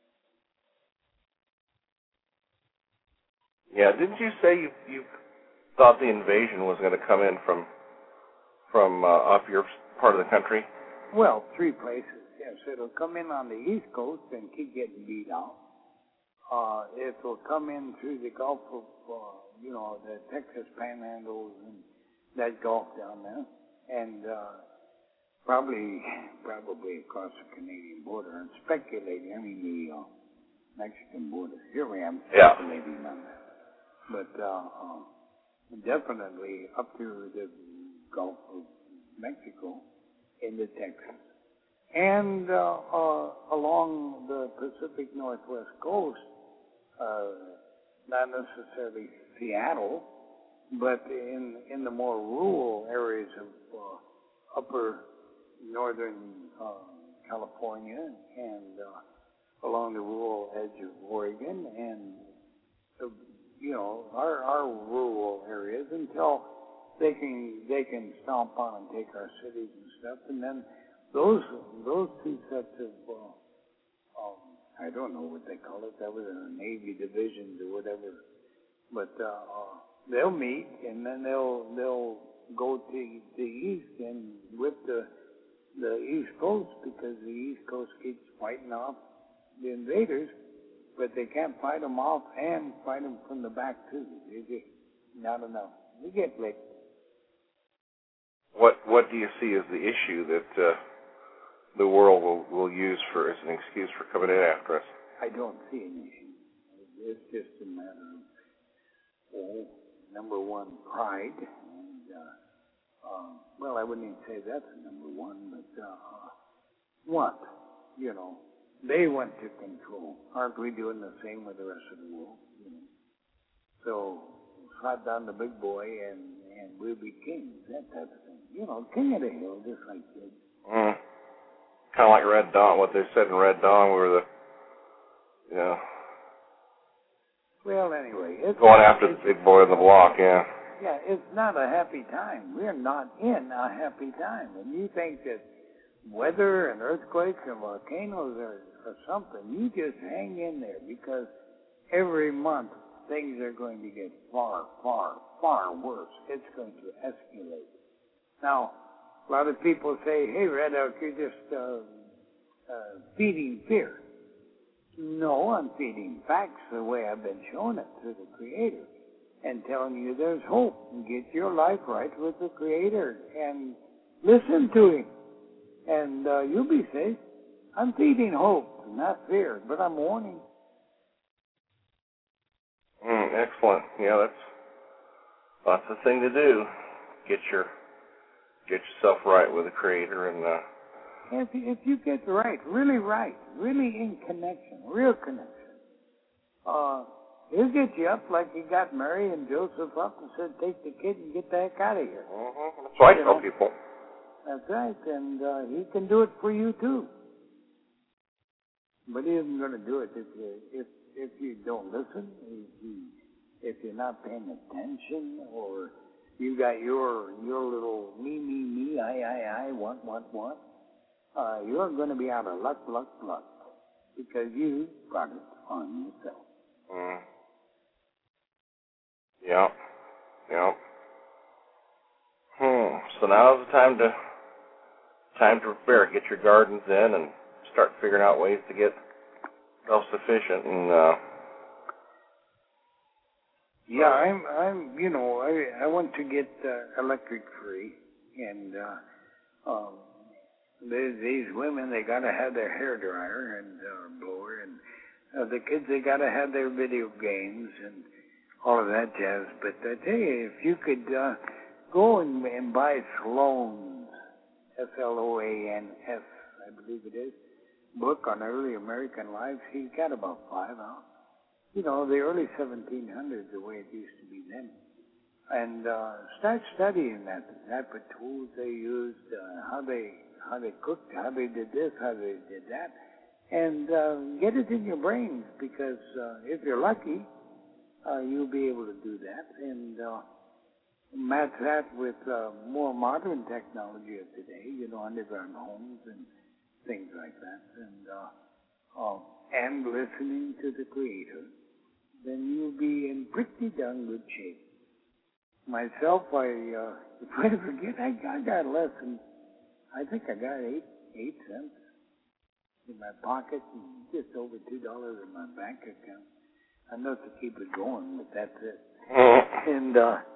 Yeah, didn't you say you thought the invasion was going to come in from up your part of the country? Well, 3 places. Yes, it'll come in on the East Coast and keep getting beat out. It will come in through the Gulf of, the Texas Panhandle and that Gulf down there, and probably across the Canadian border. I'm speculating. The Mexican border. Here I am speculating on that. But definitely up to the Gulf of Mexico into Texas. And along the Pacific Northwest coast, not necessarily Seattle, but in the more rural areas of upper northern California and along the rural edge of Oregon and our rural areas until they can stomp on and take our cities and stuff, and then those 2 sets of I don't know what they call it. That was in the Navy divisions or whatever, but they'll meet and then they'll go to the east and whip the East Coast because the East Coast keeps fighting off the invaders, but they can't fight them off and fight them from the back too. They just not enough. We get licked. What do you see as the issue that the world will use as an excuse for coming in after us? I don't see an issue. It's just a matter of, number one, pride. And, I wouldn't even say that's number one, but what? They want to control. Aren't we doing the same with the rest of the world? So, slap down the big boy and we'll be kings, that type of thing. King of the hill, just like kids. Kind of like Red Dawn, what they said in Red Dawn, we were Well, anyway. Going after the big boy on the block, yeah. Yeah, it's not a happy time. We're not in a happy time. And you think that weather and earthquakes and volcanoes are something, you just hang in there, because every month things are going to get far, far, far worse. It's going to escalate. Now, a lot of people say, hey, Red Elk, you're just feeding fear. No, I'm feeding facts the way I've been shown it through the Creator, and telling you there's hope. Get your life right with the Creator and listen to Him, and you'll be safe. I'm feeding hope, not fear, but I'm warning. Excellent. Yeah, that's the thing to do. Get yourself right with the Creator, and if you get right, really in connection, real connection, He'll get you up like He got Mary and Joseph up and said, take the kid and get the heck out of here. Mm-hmm. That's what I tell people. That's right, and He can do it for you too. But He isn't going to do it if you don't listen, if you're not paying attention, or you got your little me, I, want. You're going to be out of luck, because you brought it on yourself. Mm. Yep. So now's the time to prepare. Get your gardens in and start figuring out ways to get self-sufficient. And yeah, I want to get electric free, and these women, they got to have their hair dryer and blower, and the kids, they got to have their video games and all of that jazz. But I tell you, if you could go and buy Sloan's, S-L-O-A-N-S, I believe it is, book on early American lives, he's got about 5 out. The early 1700s, the way it used to be then. And start studying that, the type of tools they used, how they cooked, how they did this, how they did that, and get it in your brains, because if you're lucky, you'll be able to do that, and match that with more modern technology of today, underground homes and things like that, and listening to the Creator, then you'll be in pretty darn good shape. Myself, if I forget, I got less than, I think I got 8 cents in my pocket and just over $2 in my bank account. Enough to keep it going, but that's it. And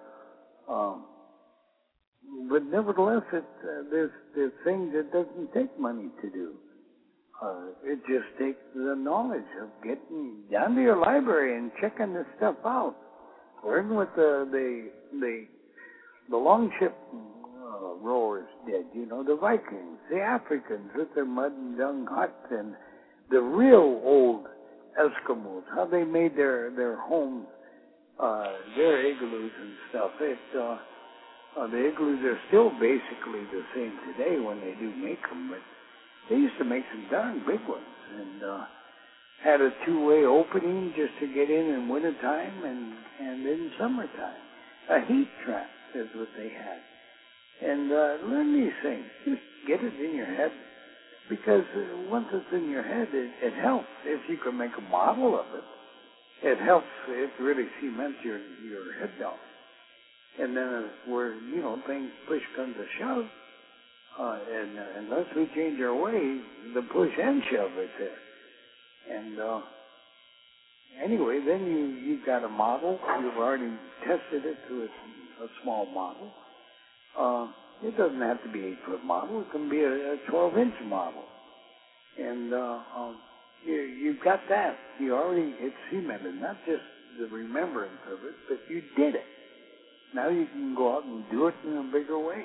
but nevertheless, there's things that doesn't take money to do. It just takes the knowledge of getting down to your library and checking this stuff out. Learn what the longship rowers did. The Vikings, the Africans with their mud and dung huts, and the real old Eskimos, how they made their homes, their igloos and stuff. The igloos are still basically the same today when they do make them, but they used to make some darn big ones, and had a two-way opening just to get in wintertime and in summertime. A heat trap is what they had. And learn these things. Just get it in your head, because once it's in your head, it helps. If you can make a model of it, it helps. It really cements your head down. And then where, things push comes to shove, and unless we change our ways, the push and shove is there. And anyway, then you've got a model. You've already tested it to a small model. It doesn't have to be 8-foot model. It can be a 12-inch model. And you've got that. It's cemented, not just the remembrance of it, but you did it. Now you can go out and do it in a bigger way.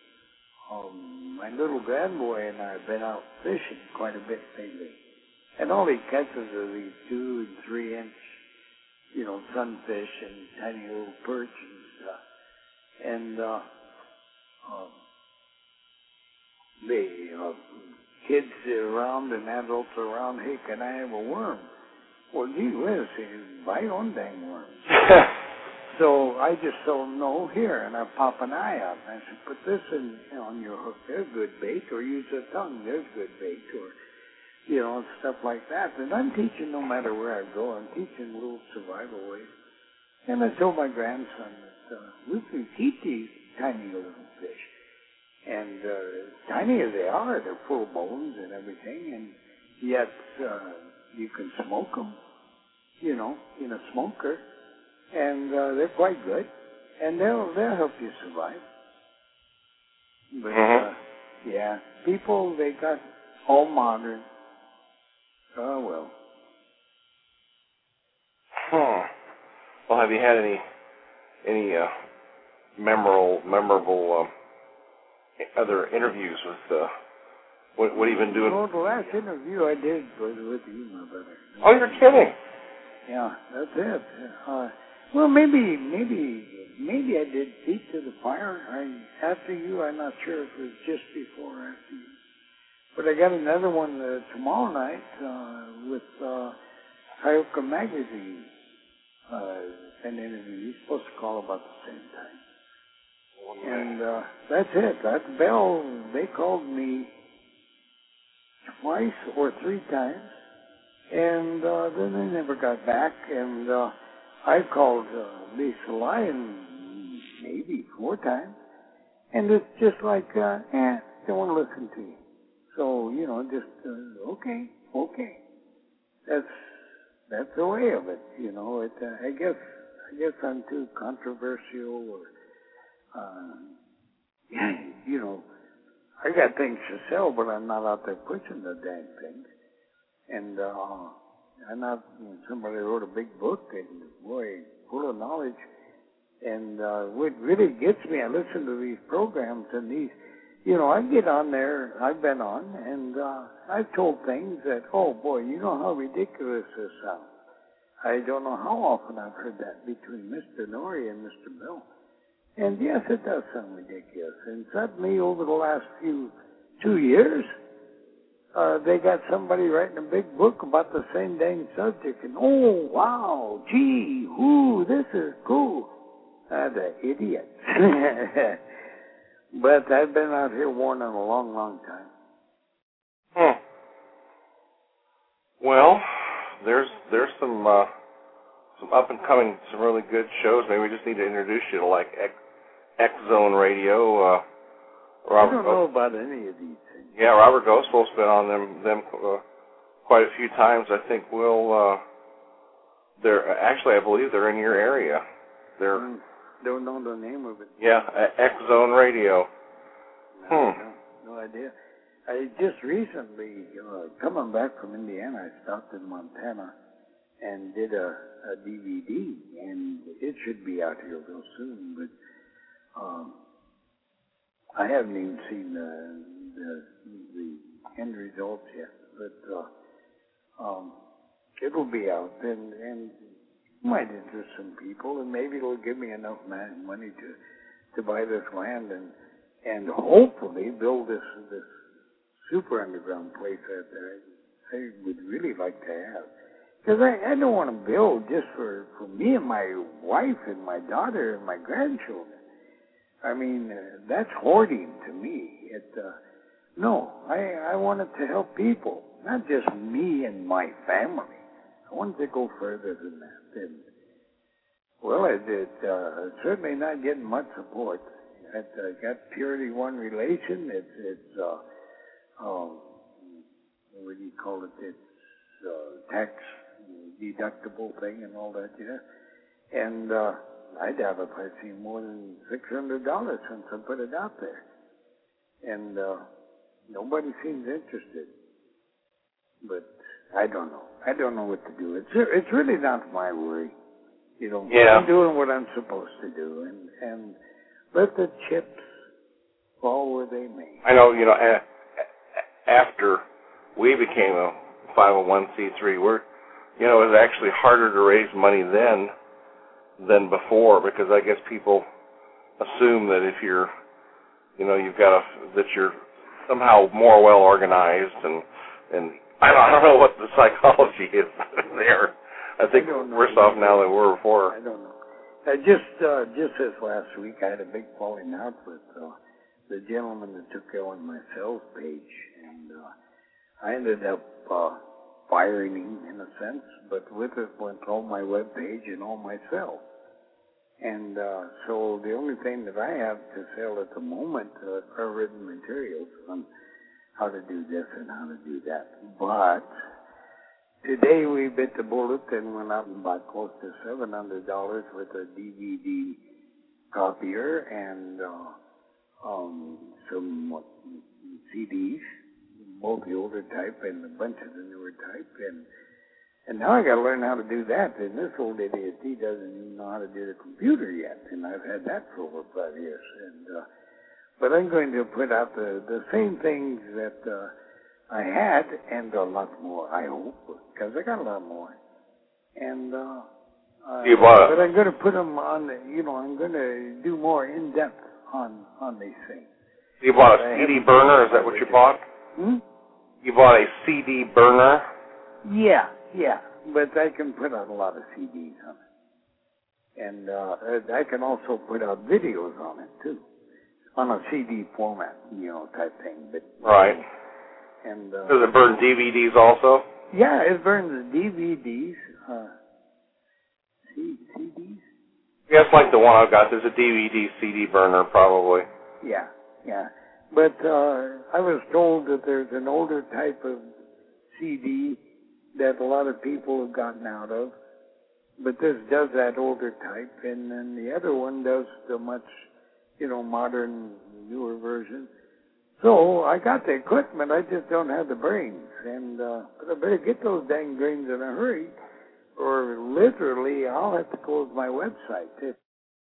My little grandboy and I have been out fishing quite a bit lately. And all he catches are these 2 and 3 inch, sunfish and tiny little perch and stuff. And the kids around and adults around, hey, can I have a worm? Well, gee whiz, buy your own dang worm. So I just told him, no, here, and I pop an eye out. And I said, put this on your hook. There's good bait. Or use the tongue. There's good bait. Or, stuff like that. And I'm teaching no matter where I go. I'm teaching little survival ways. And I told my grandson that we can keep these tiny little fish. And tiny as they are, they're full of bones and everything. And yet you can smoke them, in a smoker. And they're quite good, and they'll help you survive. But yeah, people, they got all modern. Oh well. Well, have you had any memorable other interviews with what have you been doing? Well, the last interview I did was with you, my brother. Oh, you're kidding? Yeah, that's it. Well, maybe I did Feet to the Fire. After you, I'm not sure if it was just before or after you. But I got another one tomorrow night with Hayuka Magazine. An interview. He's supposed to call about the same time. And that's it. That's Bell. They called me twice or three times. And then they never got back. And I called Lisa Lyon maybe 4 times. And it's just like, don't want to listen to you. So, just, okay. That's the way of it, I guess I'm too controversial or, I got things to sell, but I'm not out there pushing the dang things. And I'm not somebody wrote a big book and, boy, full of knowledge. And what really gets me, I listen to these programs and these, I get on there, I've been on, and I've told things that, oh, boy, you know how ridiculous this sounds. I don't know how often I've heard that between Mr. Norrie and Mr. Bell. And yes, it does sound ridiculous. And suddenly, over the last 2 years, they got somebody writing a big book about the same dang subject. And, oh, wow, gee, this is cool. The idiots. But I've been out here warning a long, long time. Well, there's some up and coming, some really good shows. Maybe we just need to introduce you to like X Zone Radio. I don't know about any of these things. Yeah, Robert Ghostwolf's been on them quite a few times. I think they're actually, I believe they're in your area. Don't know the name of it. Yeah, X Zone Radio. No idea. I just recently, coming back from Indiana, I stopped in Montana and did a DVD, and it should be out here real soon, but I haven't even seen the end results yet, but it'll be out, and might interest some people, and maybe it'll give me enough money to buy this land and hopefully build this super underground place that I would really like to have. Because I don't want to build just for me and my wife and my daughter and my grandchildren. I mean, that's hoarding to me. No, I want it to help people, not just me and my family. I wanted to go further than that. And, well, it's certainly not getting much support. I got Purity One Relation. It's what do you call it? It's tax deductible thing and all that, yeah. And I doubt if I've seen more than $600 since I put it out there. And nobody seems interested. But I don't know. I don't know what to do. It's really not my worry. Yeah. I'm doing what I'm supposed to do, and let the chips fall where they may. I know, after we became a 501c3, it was actually harder to raise money then than before, because I guess people assume that if you're, that you're somehow more well organized, and I don't know what the psychology is there. I think we're worse off now than we were before. I don't know. Just this last week, I had a big falling out with the gentleman that took care of my sales page, and I ended up firing him in a sense, but with it went all my web page and all my sales. And so the only thing that I have to sell at the moment are written materials on how to do this and how to do that. But today we bit the bullet and went out and bought close to $700 with a DVD copier and some CDs, both the older type and a bunch of the newer type. And now I got to learn how to do that. And this old idiot, he doesn't even know how to do the computer yet. And I've had that for over 5 years. And but I'm going to put out the same things that I had and a lot more, I hope, because I got a lot more. And but I'm going to put them on, I'm going to do more in-depth on these things. You bought a CD burner? Is that what you bought? You bought a CD burner? Yeah, but I can put out a lot of CDs on it. And I can also put out videos on it, too, on a CD format, type thing. But, right. And does it burn DVDs also? Yeah, it burns DVDs, CDs. Yeah, it's like the one I've got. There's a DVD CD burner, probably. Yeah. But I was told that there's an older type of CD that a lot of people have gotten out of, but this does that older type, and then the other one does the much, modern, newer version. So I got the equipment, I just don't have the brains, and but I better get those dang brains in a hurry, or literally I'll have to close my website.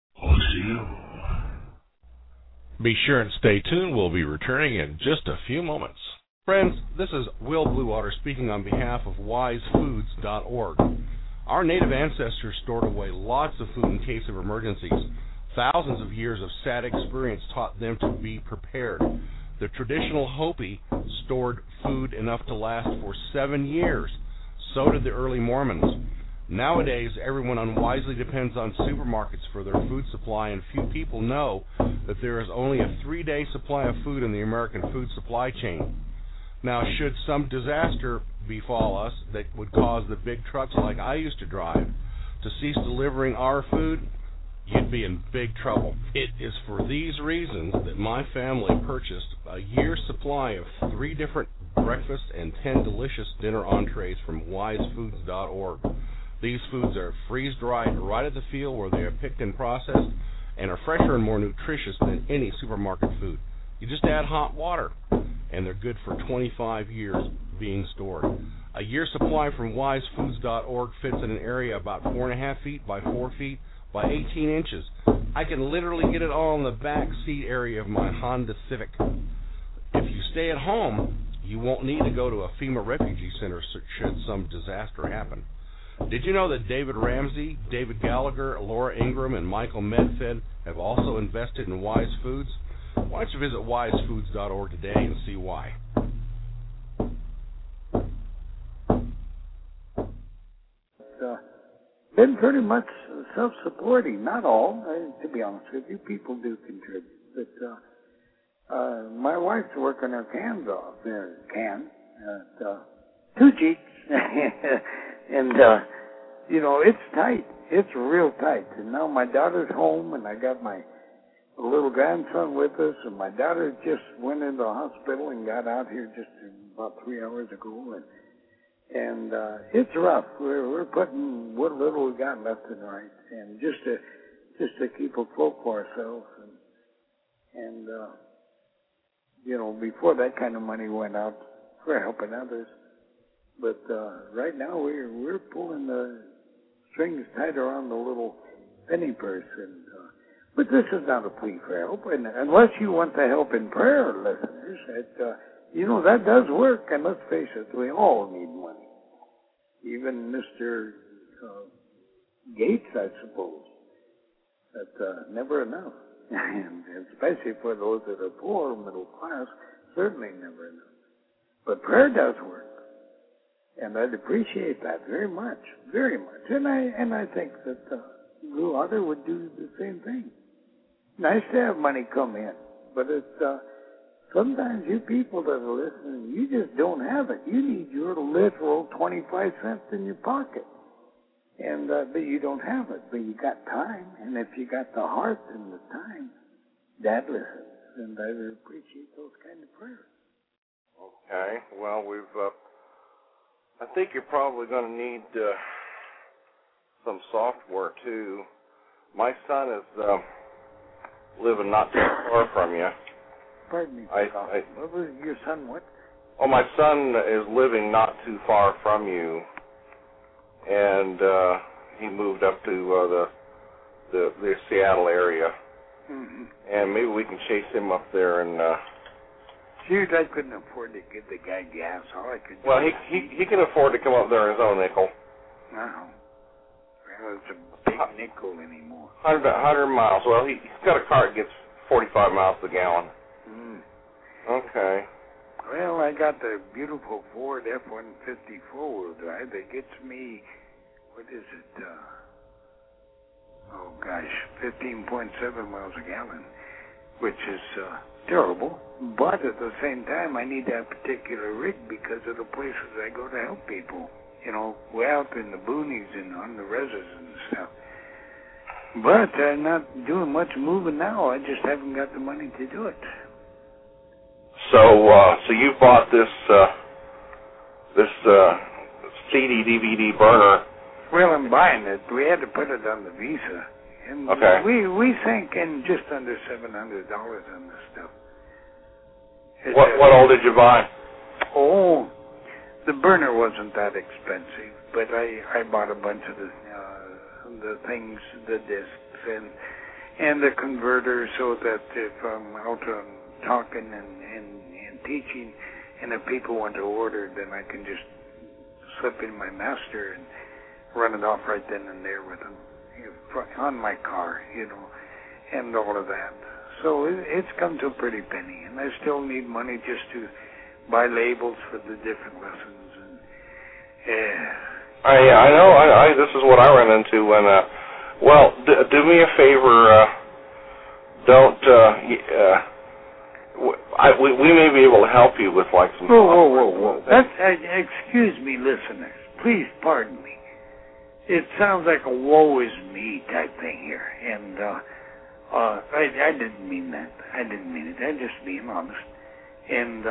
Be sure and stay tuned. We'll be returning in just a few moments. Friends, this is Will Bluewater speaking on behalf of wisefoods.org. Our native ancestors stored away lots of food in case of emergencies. Thousands of years of sad experience taught them to be prepared. The traditional Hopi stored food enough to last for 7 years. So did the early Mormons. Nowadays, everyone unwisely depends on supermarkets for their food supply, and few people know that there is only a 3-day supply of food in the American food supply chain. Now, should some disaster befall us that would cause the big trucks like I used to drive to cease delivering our food, you'd be in big trouble. It is for these reasons that my family purchased a year's supply of 3 different breakfast and 10 delicious dinner entrees from wisefoods.org. These foods are freeze-dried right at the field where they are picked and processed and are fresher and more nutritious than any supermarket food. You just add hot water, and they're good for 25 years being stored. A year's supply from wisefoods.org fits in an area about 4.5 feet by 4 feet by 18 inches. I can literally get it all in the back seat area of my Honda Civic. If you stay at home, you won't need to go to a FEMA refugee center should some disaster happen. Did you know that David Ramsey, David Gallagher, Laura Ingram, and Michael Medfed have also invested in Wise Foods? Why don't you visit wisefoods.org today and see why? It's been pretty much self-supporting. Not all, to be honest with you. People do contribute. But my wife's working her cans off. 2 Jeeps. And, it's tight. It's real tight. And now my daughter's home, and I got my little grandson with us, and my daughter just went into the hospital and got out here just about 3 hours ago. And it's rough. We're putting what little we got left and right, and just to keep afloat for ourselves. And before that kind of money went out, we're helping others. But right now we're pulling the strings tight around the little penny purse. But this is not a plea for help. And unless you want the help in prayer, listeners, that does work. And let's face it, we all need money. Even Mr. Gates, I suppose. But never enough. And especially for those that are poor, middle class, certainly never enough. But prayer does work. And I'd appreciate that very much, very much. And I think that Blue Otter would do the same thing. Nice to have money come in, but it's sometimes you people that are listening, you just don't have it. You need your literal 25 cents in your pocket. And but you don't have it, but you got time. And if you got the heart and the time, Dad listens. And I would appreciate those kind of prayers. Okay. Well, I think you're probably going to need some software, too. My son is living not too far from you. Pardon me. What was your son, what? Oh, my son is living not too far from you. And he moved up to the Seattle area. Mm-hmm. And maybe we can chase him up there and... Shoot, I couldn't afford to give the guy gas. All I could do... Well, he can afford to come up there in his own nickel. No. Well, it's a big nickel anymore. 100 miles. Well, he's got a car that gets 45 miles a gallon. Mm. Okay. Well, I got the beautiful Ford F-150 four-wheel drive that gets me, what is it, 15.7 miles a gallon, which is terrible. But at the same time, I need that particular rig because of the places I go to help people. You know, way out in the boonies and on the reses and stuff. But I'm not doing much moving now. I just haven't got the money to do it. So you bought this CD DVD burner. Well, I'm buying it. We had to put it on the Visa. And okay. We sank in just under $700 on this stuff. What all did you buy? Oh, the burner wasn't that expensive, but I bought a bunch of the things, the discs, and the converter, so that if I'm out talking and teaching, and if people want to order, then I can just slip in my master and run it off right then and there with them on my car, you know, and all of that. So it's come to a pretty penny, and I still need money just to buy labels for the different lessons. And I know. This is what I run into when. Well, do me a favor. Don't. We may be able to help you with like some. Whoa! Excuse me, listeners. Please pardon me. It sounds like a woe is me type thing here, and I didn't mean that. I didn't mean it. I'm just being honest. And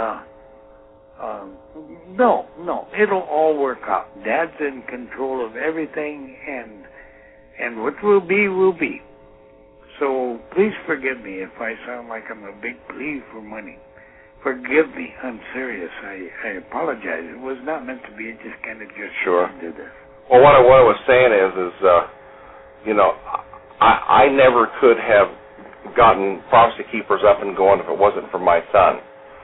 no, it'll all work out. Dad's in control of everything, and what will be, will be. So please forgive me if I sound like I'm a big plea for money. Forgive me. I'm serious. I apologize. It was not meant to be. It just kind of sure. did this. Well, what I was saying is you know, I never could have gotten Prophecy Keepers up and going if it wasn't for my son,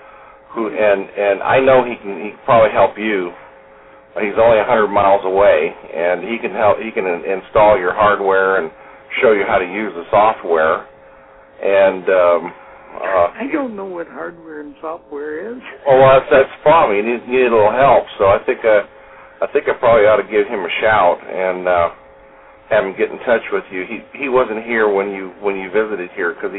and I know he can probably help you. He's only 100 miles away, and he can install your hardware and show you how to use the software. And I don't know what hardware and software is. Well, that's the problem. You need a little help. So I think I probably ought to give him a shout and have him get in touch with you. He wasn't here when you visited here because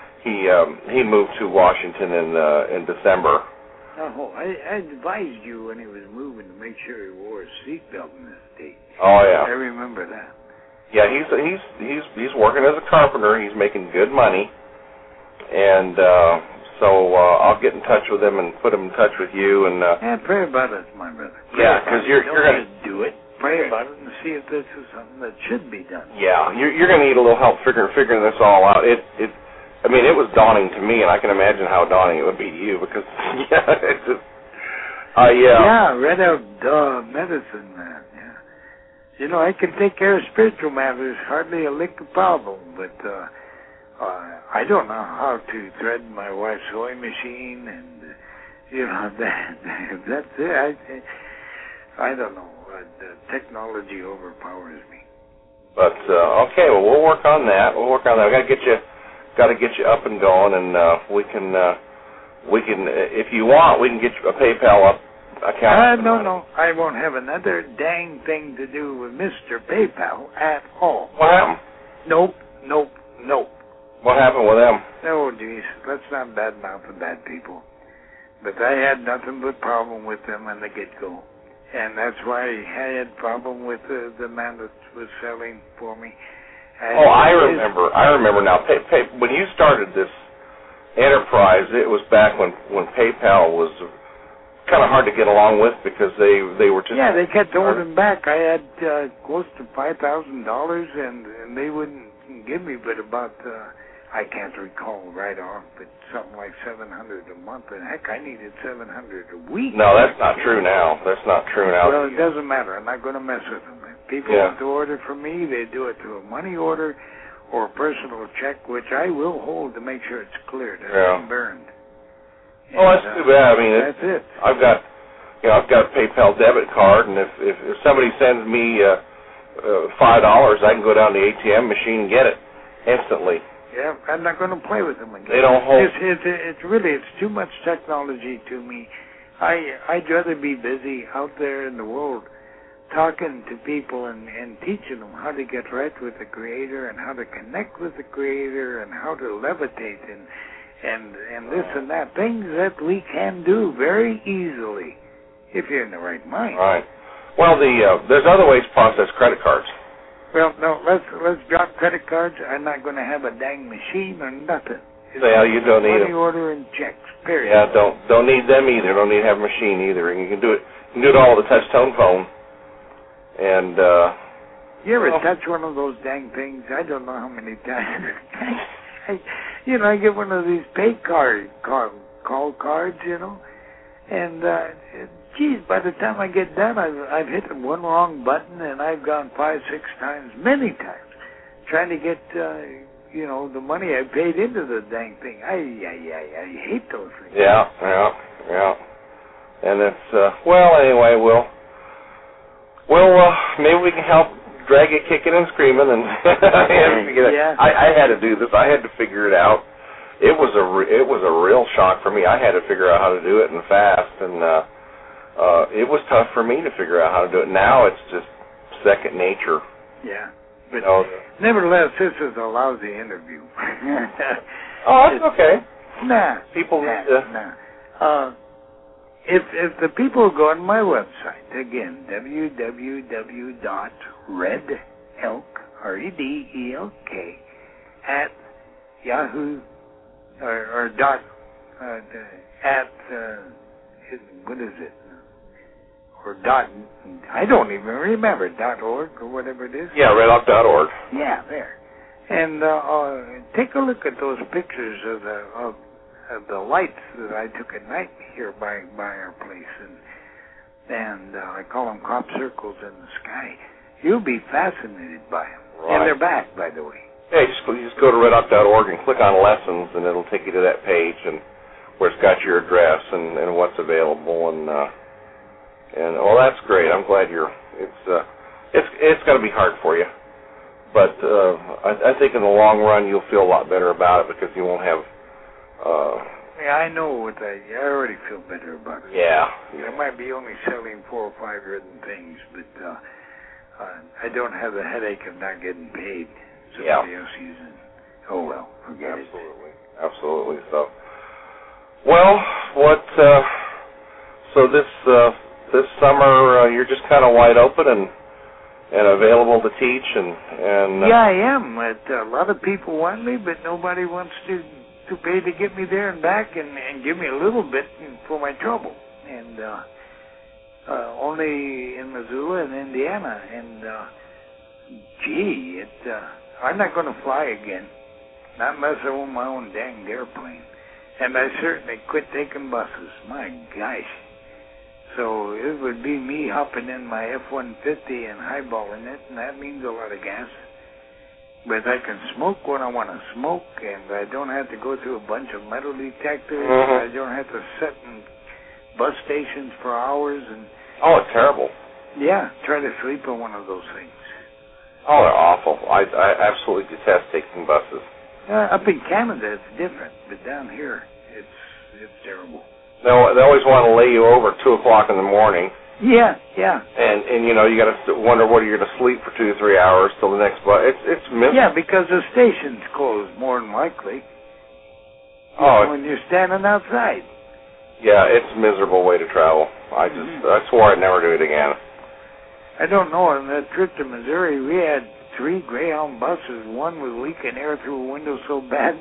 he moved to Washington in December. Oh, I advised you when he was moving to make sure he wore a seatbelt in this state. Oh yeah, I remember that. Yeah, he's working as a carpenter. He's making good money, and so I'll get in touch with him and put him in touch with you. And pray about it, my brother. Yeah, because you're going to do it. Pray about it and see if this is something that should be done. Yeah, you're going to need a little help figuring this all out. I mean, it was daunting to me, and I can imagine how daunting it would be to you because, it's just, Yeah, read out medicine, man. Yeah. You know, I can take care of spiritual matters, hardly a lick of problem, but I don't know how to thread my wife's sewing machine, and, you know, that's it. I don't know. The technology overpowers me. But, okay, well, we'll work on that. We got to get you up and going, and we can, if you want, we can get you a PayPal account. No, I won't have another dang thing to do with Mr. PayPal at all. What happened? Nope. What happened with them? Oh, geez, let's not badmouth the bad people. But I had nothing but problem with them on the get-go. And that's why I had problem with the man that was selling for me. I remember now. When you started this enterprise, it was back when PayPal was kind of hard to get along with because they were just... Yeah, they kept holding back. I had close to $5,000, and they wouldn't give me but about... I can't recall right off, but something like $700 a month. And heck, I needed $700 a week. No, that's not true now. Well, it doesn't matter. I'm not going to mess with them. If people want to order from me, they do it through a money order or a personal check, which I will hold to make sure it's cleared and burned. Oh, that's too bad. I mean, that's it. I've got a PayPal debit card, and if somebody sends me $5, I can go down to the ATM machine and get it instantly. Yeah, I'm not going to play with them again. They don't hold. It's too much technology to me. I'd rather be busy out there in the world talking to people and teaching them how to get right with the Creator and how to connect with the Creator and how to levitate and this and that. Things that we can do very easily if you're in the right mind. Right. Well, there's other ways to process credit cards. Well, no, let's drop credit cards. I'm not going to have a dang machine or nothing. Yeah, you don't need money order and checks, period. Yeah, don't need them either. Don't need to have a machine either. And you can do it all with a touch tone phone. And you ever touch one of those dang things? I don't know how many times. I get one of these pay call cards, and geez, by the time I get done, I've hit one wrong button, and I've gone 5-6 times, many times, trying to get the money I paid into the dang thing. I hate those things. Yeah. And it's anyway, we'll maybe we can help drag it kicking and screaming, and I had to do this. I had to figure it out. It was a real shock for me. I had to figure out how to do it and fast, and it was tough for me to figure out how to do it. Now it's just second nature. Yeah. But nevertheless, this is a lousy interview. Oh, that's okay. Nah. People need to... If the people go on my website, again, www.redelk, REDELK, at Yahoo, or dot, what is it? Or dot, I don't even remember, .org or whatever it is. Yeah, reddelk.org. Yeah, there. And take a look at those pictures of the lights that I took at night here by our place, and I call them crop circles in the sky. You'll be fascinated by them. Right. And they're back, by the way. Yeah, you just go to reddelk.org and click on lessons, and it'll take you to that page and where it's got your address and what's available, and well, that's great. I'm glad it's going to be hard for you, but I think in the long run you'll feel a lot better about it because you won't have. Yeah, I know I already feel better about it. Yeah. I might be only selling 4 or 5 written things, but I don't have the headache of not getting paid. Somebody else using. Oh well, forget it. Absolutely. So, well, so this summer you're just kind of wide open and available to teach and. Yeah, I am. But a lot of people want me, but nobody wants to pay to get me there and back and give me a little bit for my trouble. And only in Missoula and Indiana. And I'm not going to fly again. Not unless I own my own dang airplane. And I certainly quit taking buses. My gosh. So it would be me hopping in my F-150 and highballing it, and that means a lot of gas. But I can smoke when I want to smoke, and I don't have to go through a bunch of metal detectors. I don't have to sit in bus stations for hours. Oh, it's terrible. Yeah, try to sleep on one of those things. Oh, they're awful. I absolutely detest taking buses. Up in Canada, it's different, but down here, it's terrible. They always want to lay you over at 2 o'clock in the morning. Yeah, yeah. And you know, you got to wonder whether you're going to sleep for 2 to 3 hours till the next bus. It's miserable. Yeah, because the station's closed, more than likely. When you're standing outside. Yeah, it's a miserable way to travel. I swore I'd never do it again. I don't know. On that trip to Missouri, we had 3 Greyhound buses. One was leaking air through a window so bad.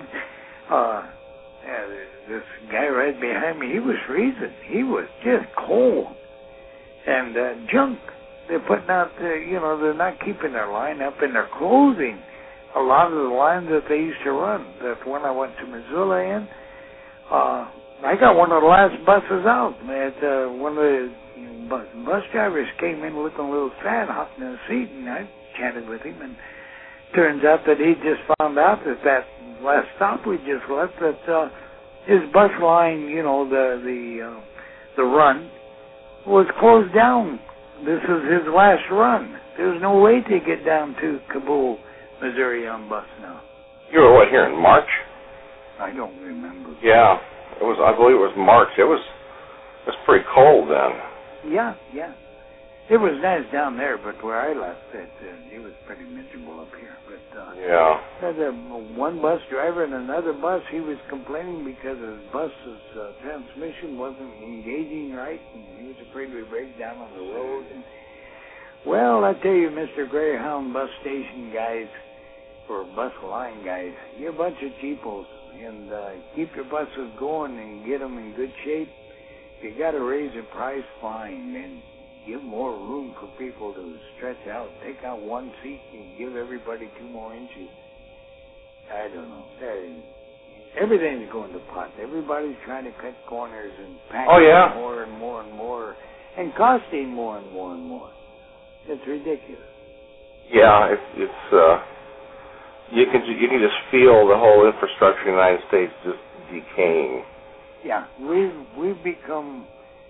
This guy right behind me, he was freezing. He was just cold. And junk. They're putting out, they're not keeping their line up, and they're closing a lot of the lines that they used to run. That when I went to Missoula in, I got one of the last buses out. One of the bus drivers came in looking a little sad, hopping in the seat, and I chatted with him, and turns out that he just found out that last stop we just left, that his bus line, the run, was closed down. This is his last run. There's no way to get down to Kabul, Missouri on bus now. You were here in March? I don't remember. Yeah, it was. I believe it was March. It was pretty cold then. Yeah. It was nice down there, but where I left it was pretty miserable up here. But yeah. One bus driver and another bus, he was complaining because his bus's transmission wasn't engaging right, and he was afraid we'd break down on the road. And, well, I tell you, Mr. Greyhound bus station guys, or bus line guys, you're a bunch of cheapos, and keep your buses going and get them in good shape. If you got to raise the price, fine, and give more room for people to stretch out. Take out one seat and give everybody 2 more inches. I don't know. Everything's going to pot. Everybody's trying to cut corners and pack more and more and more, and costing more and more and more. It's ridiculous. Yeah, it's you can just feel the whole infrastructure in the United States just decaying. Yeah, we've become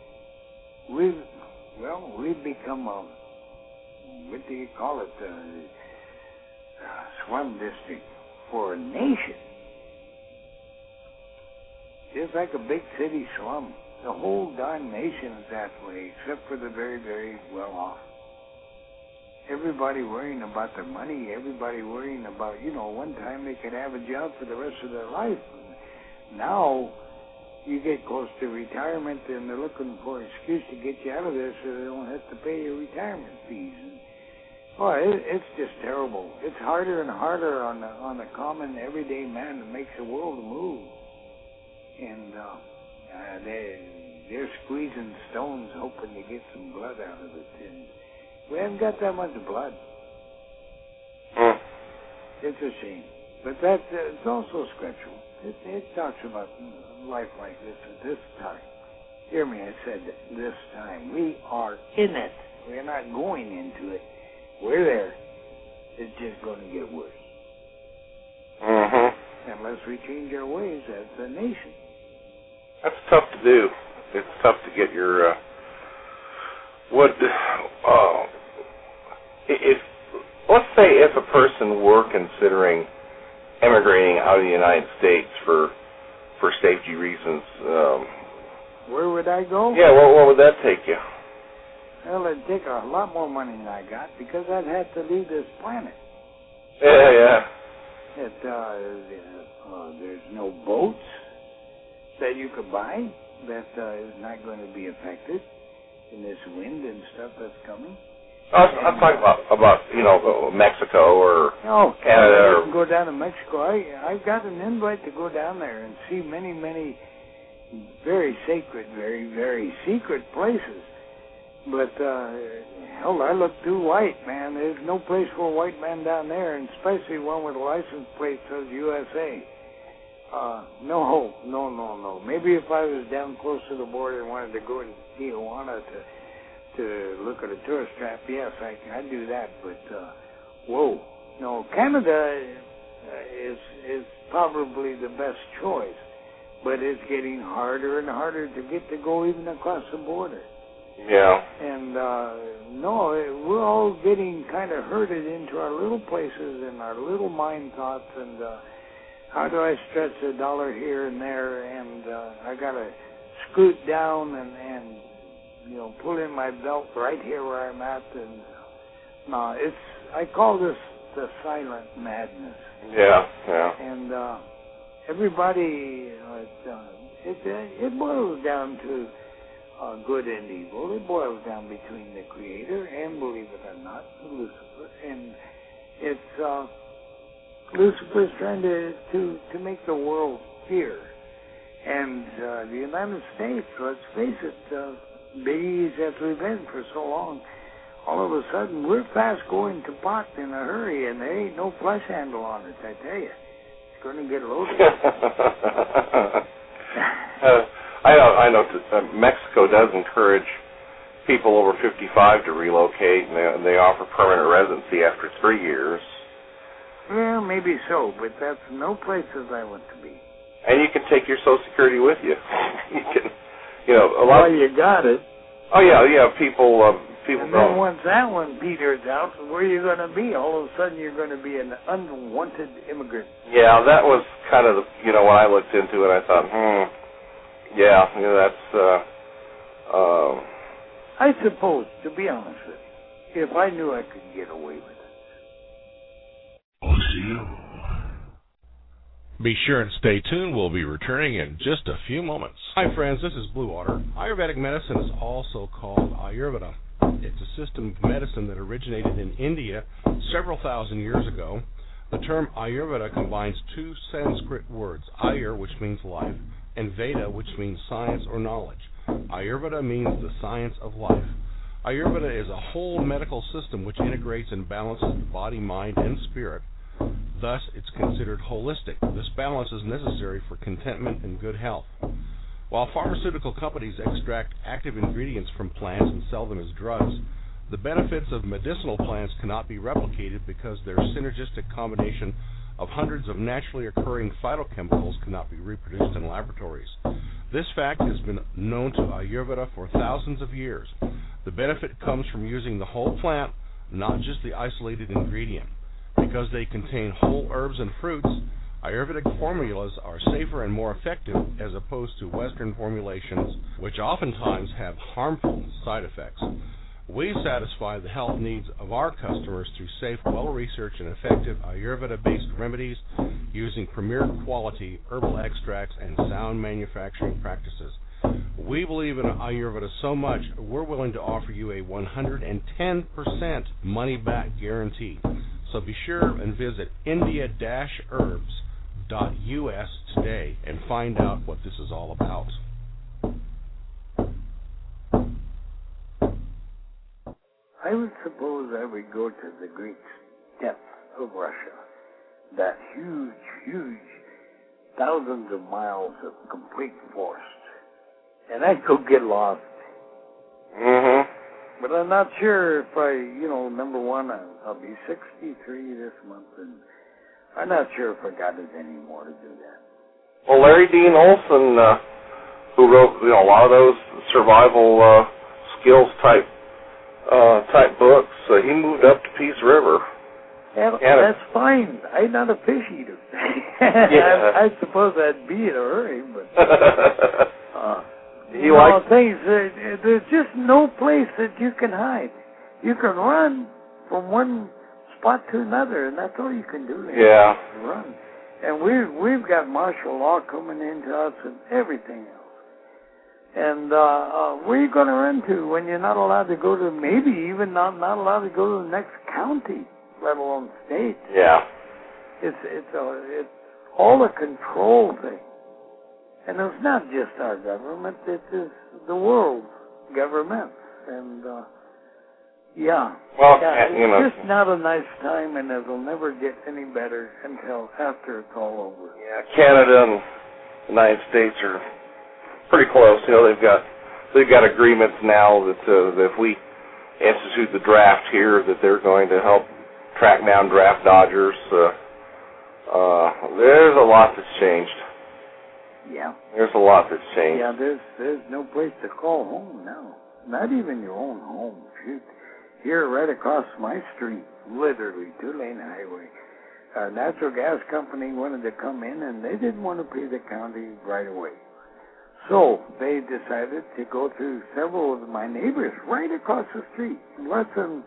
what do you call it, slum district for a nation. Just like a big city slum. The whole darn nation is that way, except for the very, very well off. Everybody worrying about their money, everybody worrying about, one time they could have a job for the rest of their life. Now, you get close to retirement, and they're looking for an excuse to get you out of there so they don't have to pay your retirement fees. And, it's just terrible. It's harder and harder on the common, everyday man that makes the world move. And they're squeezing stones hoping to get some blood out of it. And we haven't got that much blood. It's a shame. But it's also scriptural. It talks about life like this at this time. Hear me, I said this time. We are in it. We're not going into it. We're there. It's just going to get worse. Unless we change our ways as a nation. That's tough to do. It's tough to get your let's say if a person were considering emigrating out of the United States for safety reasons. Where would I go? Yeah, where would that take you? Well, it'd take a lot more money than I got because I'd have to leave this planet. Yeah. There's no boats that you could buy that is not going to be affected in this wind and stuff that's coming. I'm talking about Mexico or Canada. I can go down to Mexico. I've got an invite to go down there and see many, many very sacred, very, very secret places. But, hell, I look too white, man. There's no place for a white man down there, and especially one with a license plate that says USA. No. Maybe if I was down close to the border and wanted to go to Tijuana to look at a tourist trap, yes, I'd do that. But no, Canada is probably the best choice, but it's getting harder and harder to get to go even across the border. Yeah. And we're all getting kind of herded into our little places and our little mind thoughts, and how do I stretch a dollar here and there, and I got to scoot down and pull in my belt right here where I'm at, and I call this the silent madness. Yeah. And everybody, it boils down to good and evil. It boils down between the Creator and, believe it or not, Lucifer. And it's Lucifer's trying to make the world fear. And the United States, let's face it, big E's as we've been for so long, all of a sudden we're fast going to pot in a hurry, and there ain't no flush handle on it, I tell you. It's going to get loaded. I know Mexico does encourage people over 55 to relocate, and they offer permanent residency after 3 years. Well, maybe so, but that's no places I want to be. And you can take your Social Security with you. You can, a lot. Well, you got it. Oh yeah. People and then once that one peters out, where are you going to be? All of a sudden, you're going to be an unwanted immigrant. Yeah, that was kind of when I looked into it, I thought, that's. I suppose, to be honest with you, if I knew I could get away with it. Be sure and stay tuned. We'll be returning in just a few moments. Hi, friends. This is Blue Water. Ayurvedic medicine is also called Ayurveda. It's a system of medicine that originated in India several thousand years ago. The term Ayurveda combines two Sanskrit words, Ayur, which means life, and Veda, which means science or knowledge. Ayurveda means the science of life. Ayurveda is a whole medical system which integrates and balances the body, mind, and spirit. Thus, it's considered holistic. This balance is necessary for contentment and good health. While pharmaceutical companies extract active ingredients from plants and sell them as drugs, the benefits of medicinal plants cannot be replicated because their synergistic combination of hundreds of naturally occurring phytochemicals cannot be reproduced in laboratories. This fact has been known to Ayurveda for thousands of years. The benefit comes from using the whole plant, not just the isolated ingredient. Because they contain whole herbs and fruits, Ayurvedic formulas are safer and more effective as opposed to Western formulations, which oftentimes have harmful side effects. We satisfy the health needs of our customers through safe, well-researched, and effective Ayurveda-based remedies using premier quality herbal extracts and sound manufacturing practices. We believe in Ayurveda so much, we're willing to offer you a 110% money-back guarantee. So be sure and visit india-herbs.us today and find out what this is all about. I would suppose I would go to the great steppes of Russia, that huge, thousands of miles of complete forest, and I'd go get lost. Mm-hmm. But I'm not sure if number one, I'll be 63 this month, and I'm not sure if I got it anymore to do that. Well, Larry Dean Olson, who wrote a lot of those survival skills type books, he moved up to Peace River. That's fine. I'm not a fish eater. Yeah. I suppose I'd be in a hurry, but there's just no place that you can hide. You can run from one spot to another, and that's all you can do. Yeah. Run. And we've got martial law coming into us and everything else. And where are you going to run to when you're not allowed to go to, maybe even not allowed to go to the next county, let alone state? Yeah. It's all a control thing. And it's not just our government, it is the world's government. And, it's just not a nice time, and it'll never get any better until after it's all over. Yeah, Canada and the United States are pretty close. They've got agreements now that if we institute the draft here, that they're going to help track down draft dodgers. There's a lot that's changed. Yeah. There's a lot that's changed. Yeah, there's no place to call home now. Not even your own home. Shoot. Here, right across my street, literally, 2-lane highway, a natural gas company wanted to come in, and they didn't want to pay the county right away. So they decided to go through several of my neighbors right across the street, less than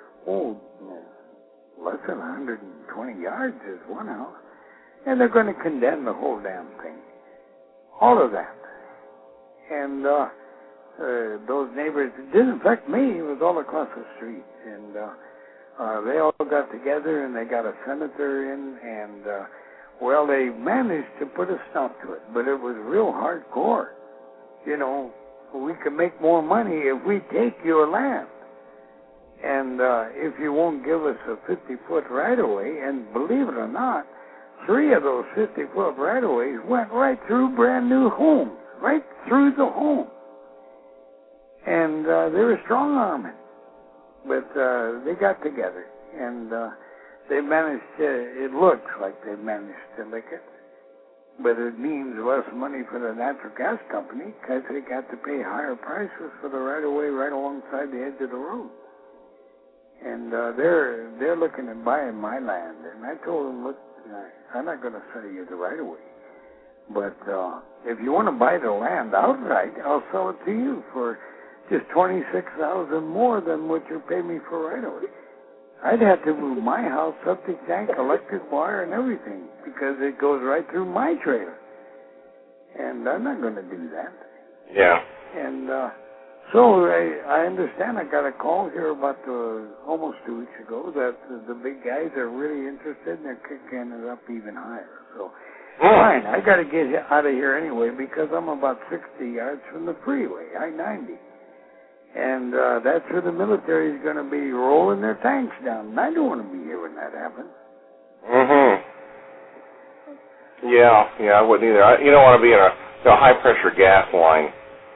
120 yards is one house, and they're going to condemn the whole damn thing. All of that. And those neighbors, it didn't affect me, it was all across the street. And they all got together and they got a senator in, and well, they managed to put a stop to it, but it was real hardcore. You know, we can make more money if we take your land. And if you won't give us a 50-foot right-of-way, and believe it or not, 3 of those 50-foot right-of-ways went right through brand-new homes, right through the home. And they were strong-arming. But they got together, and they managed to, it looks like they managed to lick it. But it means less money for the natural gas company because they got to pay higher prices for the right-of-way right alongside the edge of the road. And they're looking at buying my land. And I told them, look, I'm not going to sell you the right-of-way. But if you want to buy the land outright, I'll sell it to you for just $26,000 more than what you pay me for right-of-way. I'd have to move my house, septic tank, electric wire, and everything because it goes right through my trailer. And I'm not going to do that. Yeah. And so I understand. I got a call here about almost 2 weeks ago that the big guys are really interested and they're kicking it up even higher. So fine, I got to get out of here anyway because I'm about 60 yards from the freeway, I-90. And that's where the military is going to be rolling their tanks down. And I don't want to be here when that happens. Yeah, I wouldn't either. You don't want to be in a high-pressure gas line.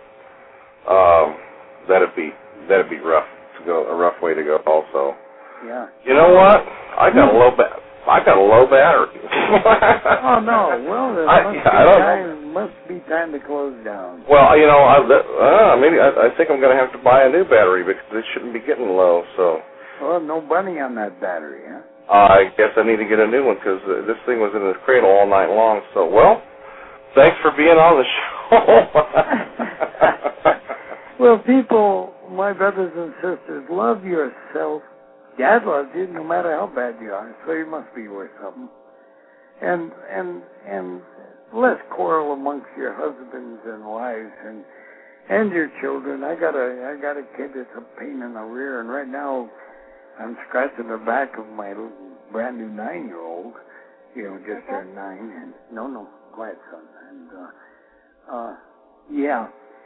That'd be rough to go. A rough way to go, also. Yeah. You know what? I got a low battery. Oh no! Well, must be time to close down. Well, you know, maybe I think I'm going to have to buy a new battery because it shouldn't be getting low. So. Well, no money on that battery, huh? I guess I need to get a new one because this thing was in the cradle all night long. So, well, thanks for being on the show. Well, people, my brothers and sisters, love yourself. Dad loves you no matter how bad you are, so you must be worth something. And less quarrel amongst your husbands and wives and your children. I got a kid that's a pain in the rear, and right now I'm scratching the back of my brand new 9-year-old. You know, just turned 9. And no, quiet, son. And yeah,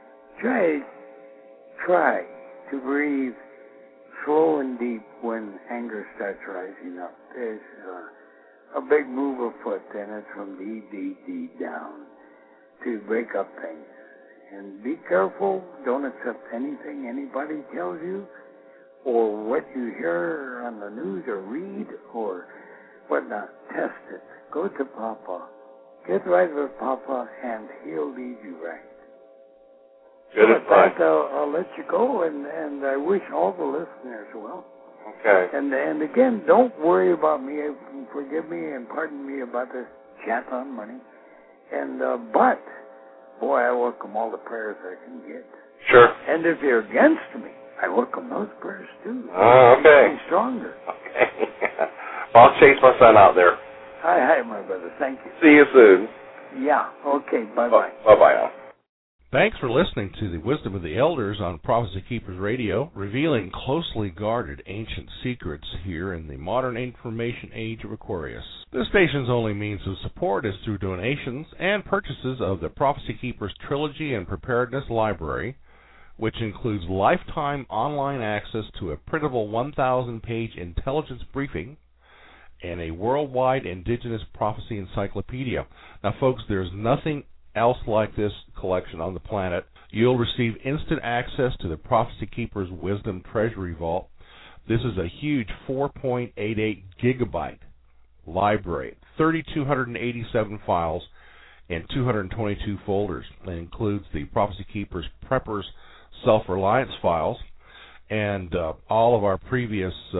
try to breathe slow and deep when anger starts rising up. There's a big move afoot, and it's from the EDD down to break up things. And be careful. Don't accept anything anybody tells you or what you hear on the news or read or whatnot. Test it. Go to Papa. Get right with Papa, and he'll lead you right. Good advice. I'll let you go, and I wish all the listeners well. Okay. And again, don't worry about me. Forgive me and pardon me about this chat on money. And but, boy, I welcome all the prayers I can get. Sure. And if you're against me, I welcome those prayers too. Okay. Be stronger. Okay. Well, I'll chase my son out there. Hi, my brother. Thank you. See you soon. Yeah. Okay. Bye-bye. Bye-bye now. Thanks for listening to the Wisdom of the Elders on Prophecy Keepers Radio, revealing closely guarded ancient secrets here in the modern information age of Aquarius. This station's only means of support is through donations and purchases of the Prophecy Keepers Trilogy and Preparedness Library, which includes lifetime online access to a printable 1,000-page intelligence briefing and a worldwide indigenous prophecy encyclopedia. Now, folks, there's nothing else like this collection on the planet. You'll receive instant access to the Prophecy Keepers Wisdom Treasury Vault. This is a huge 4.88 gigabyte library, 3,287 files and 222 folders. It includes the Prophecy Keepers Preppers Self-Reliance files and all of our previous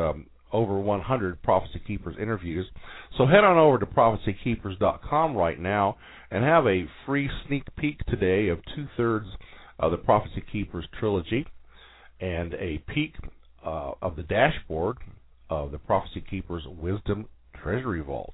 over 100 Prophecy Keepers interviews. So head on over to prophecykeepers.com right now and have a free sneak peek today of 2/3 of the Prophecy Keepers trilogy and a peek of the dashboard of the Prophecy Keepers Wisdom Treasury Vault.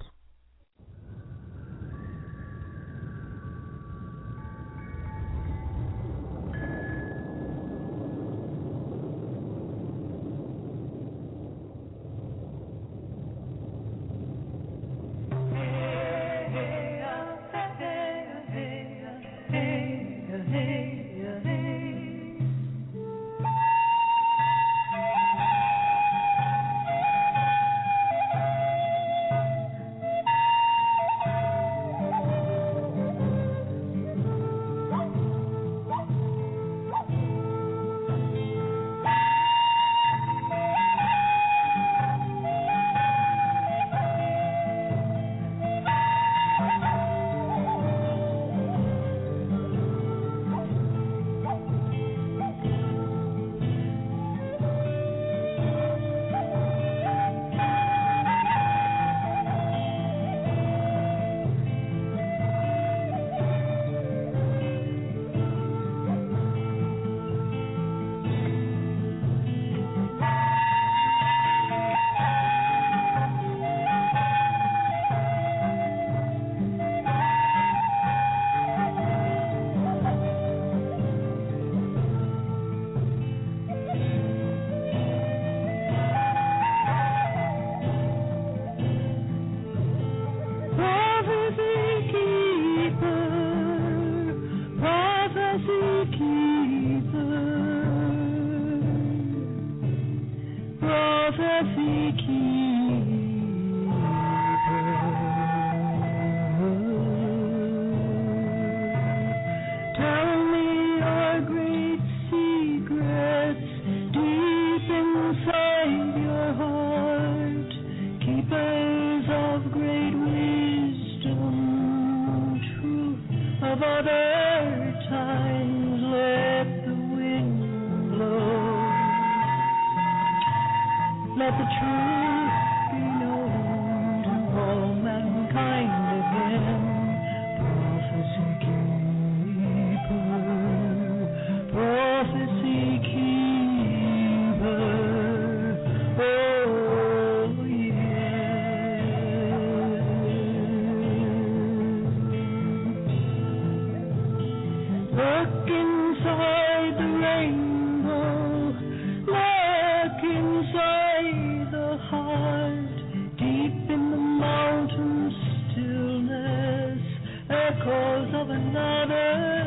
Of another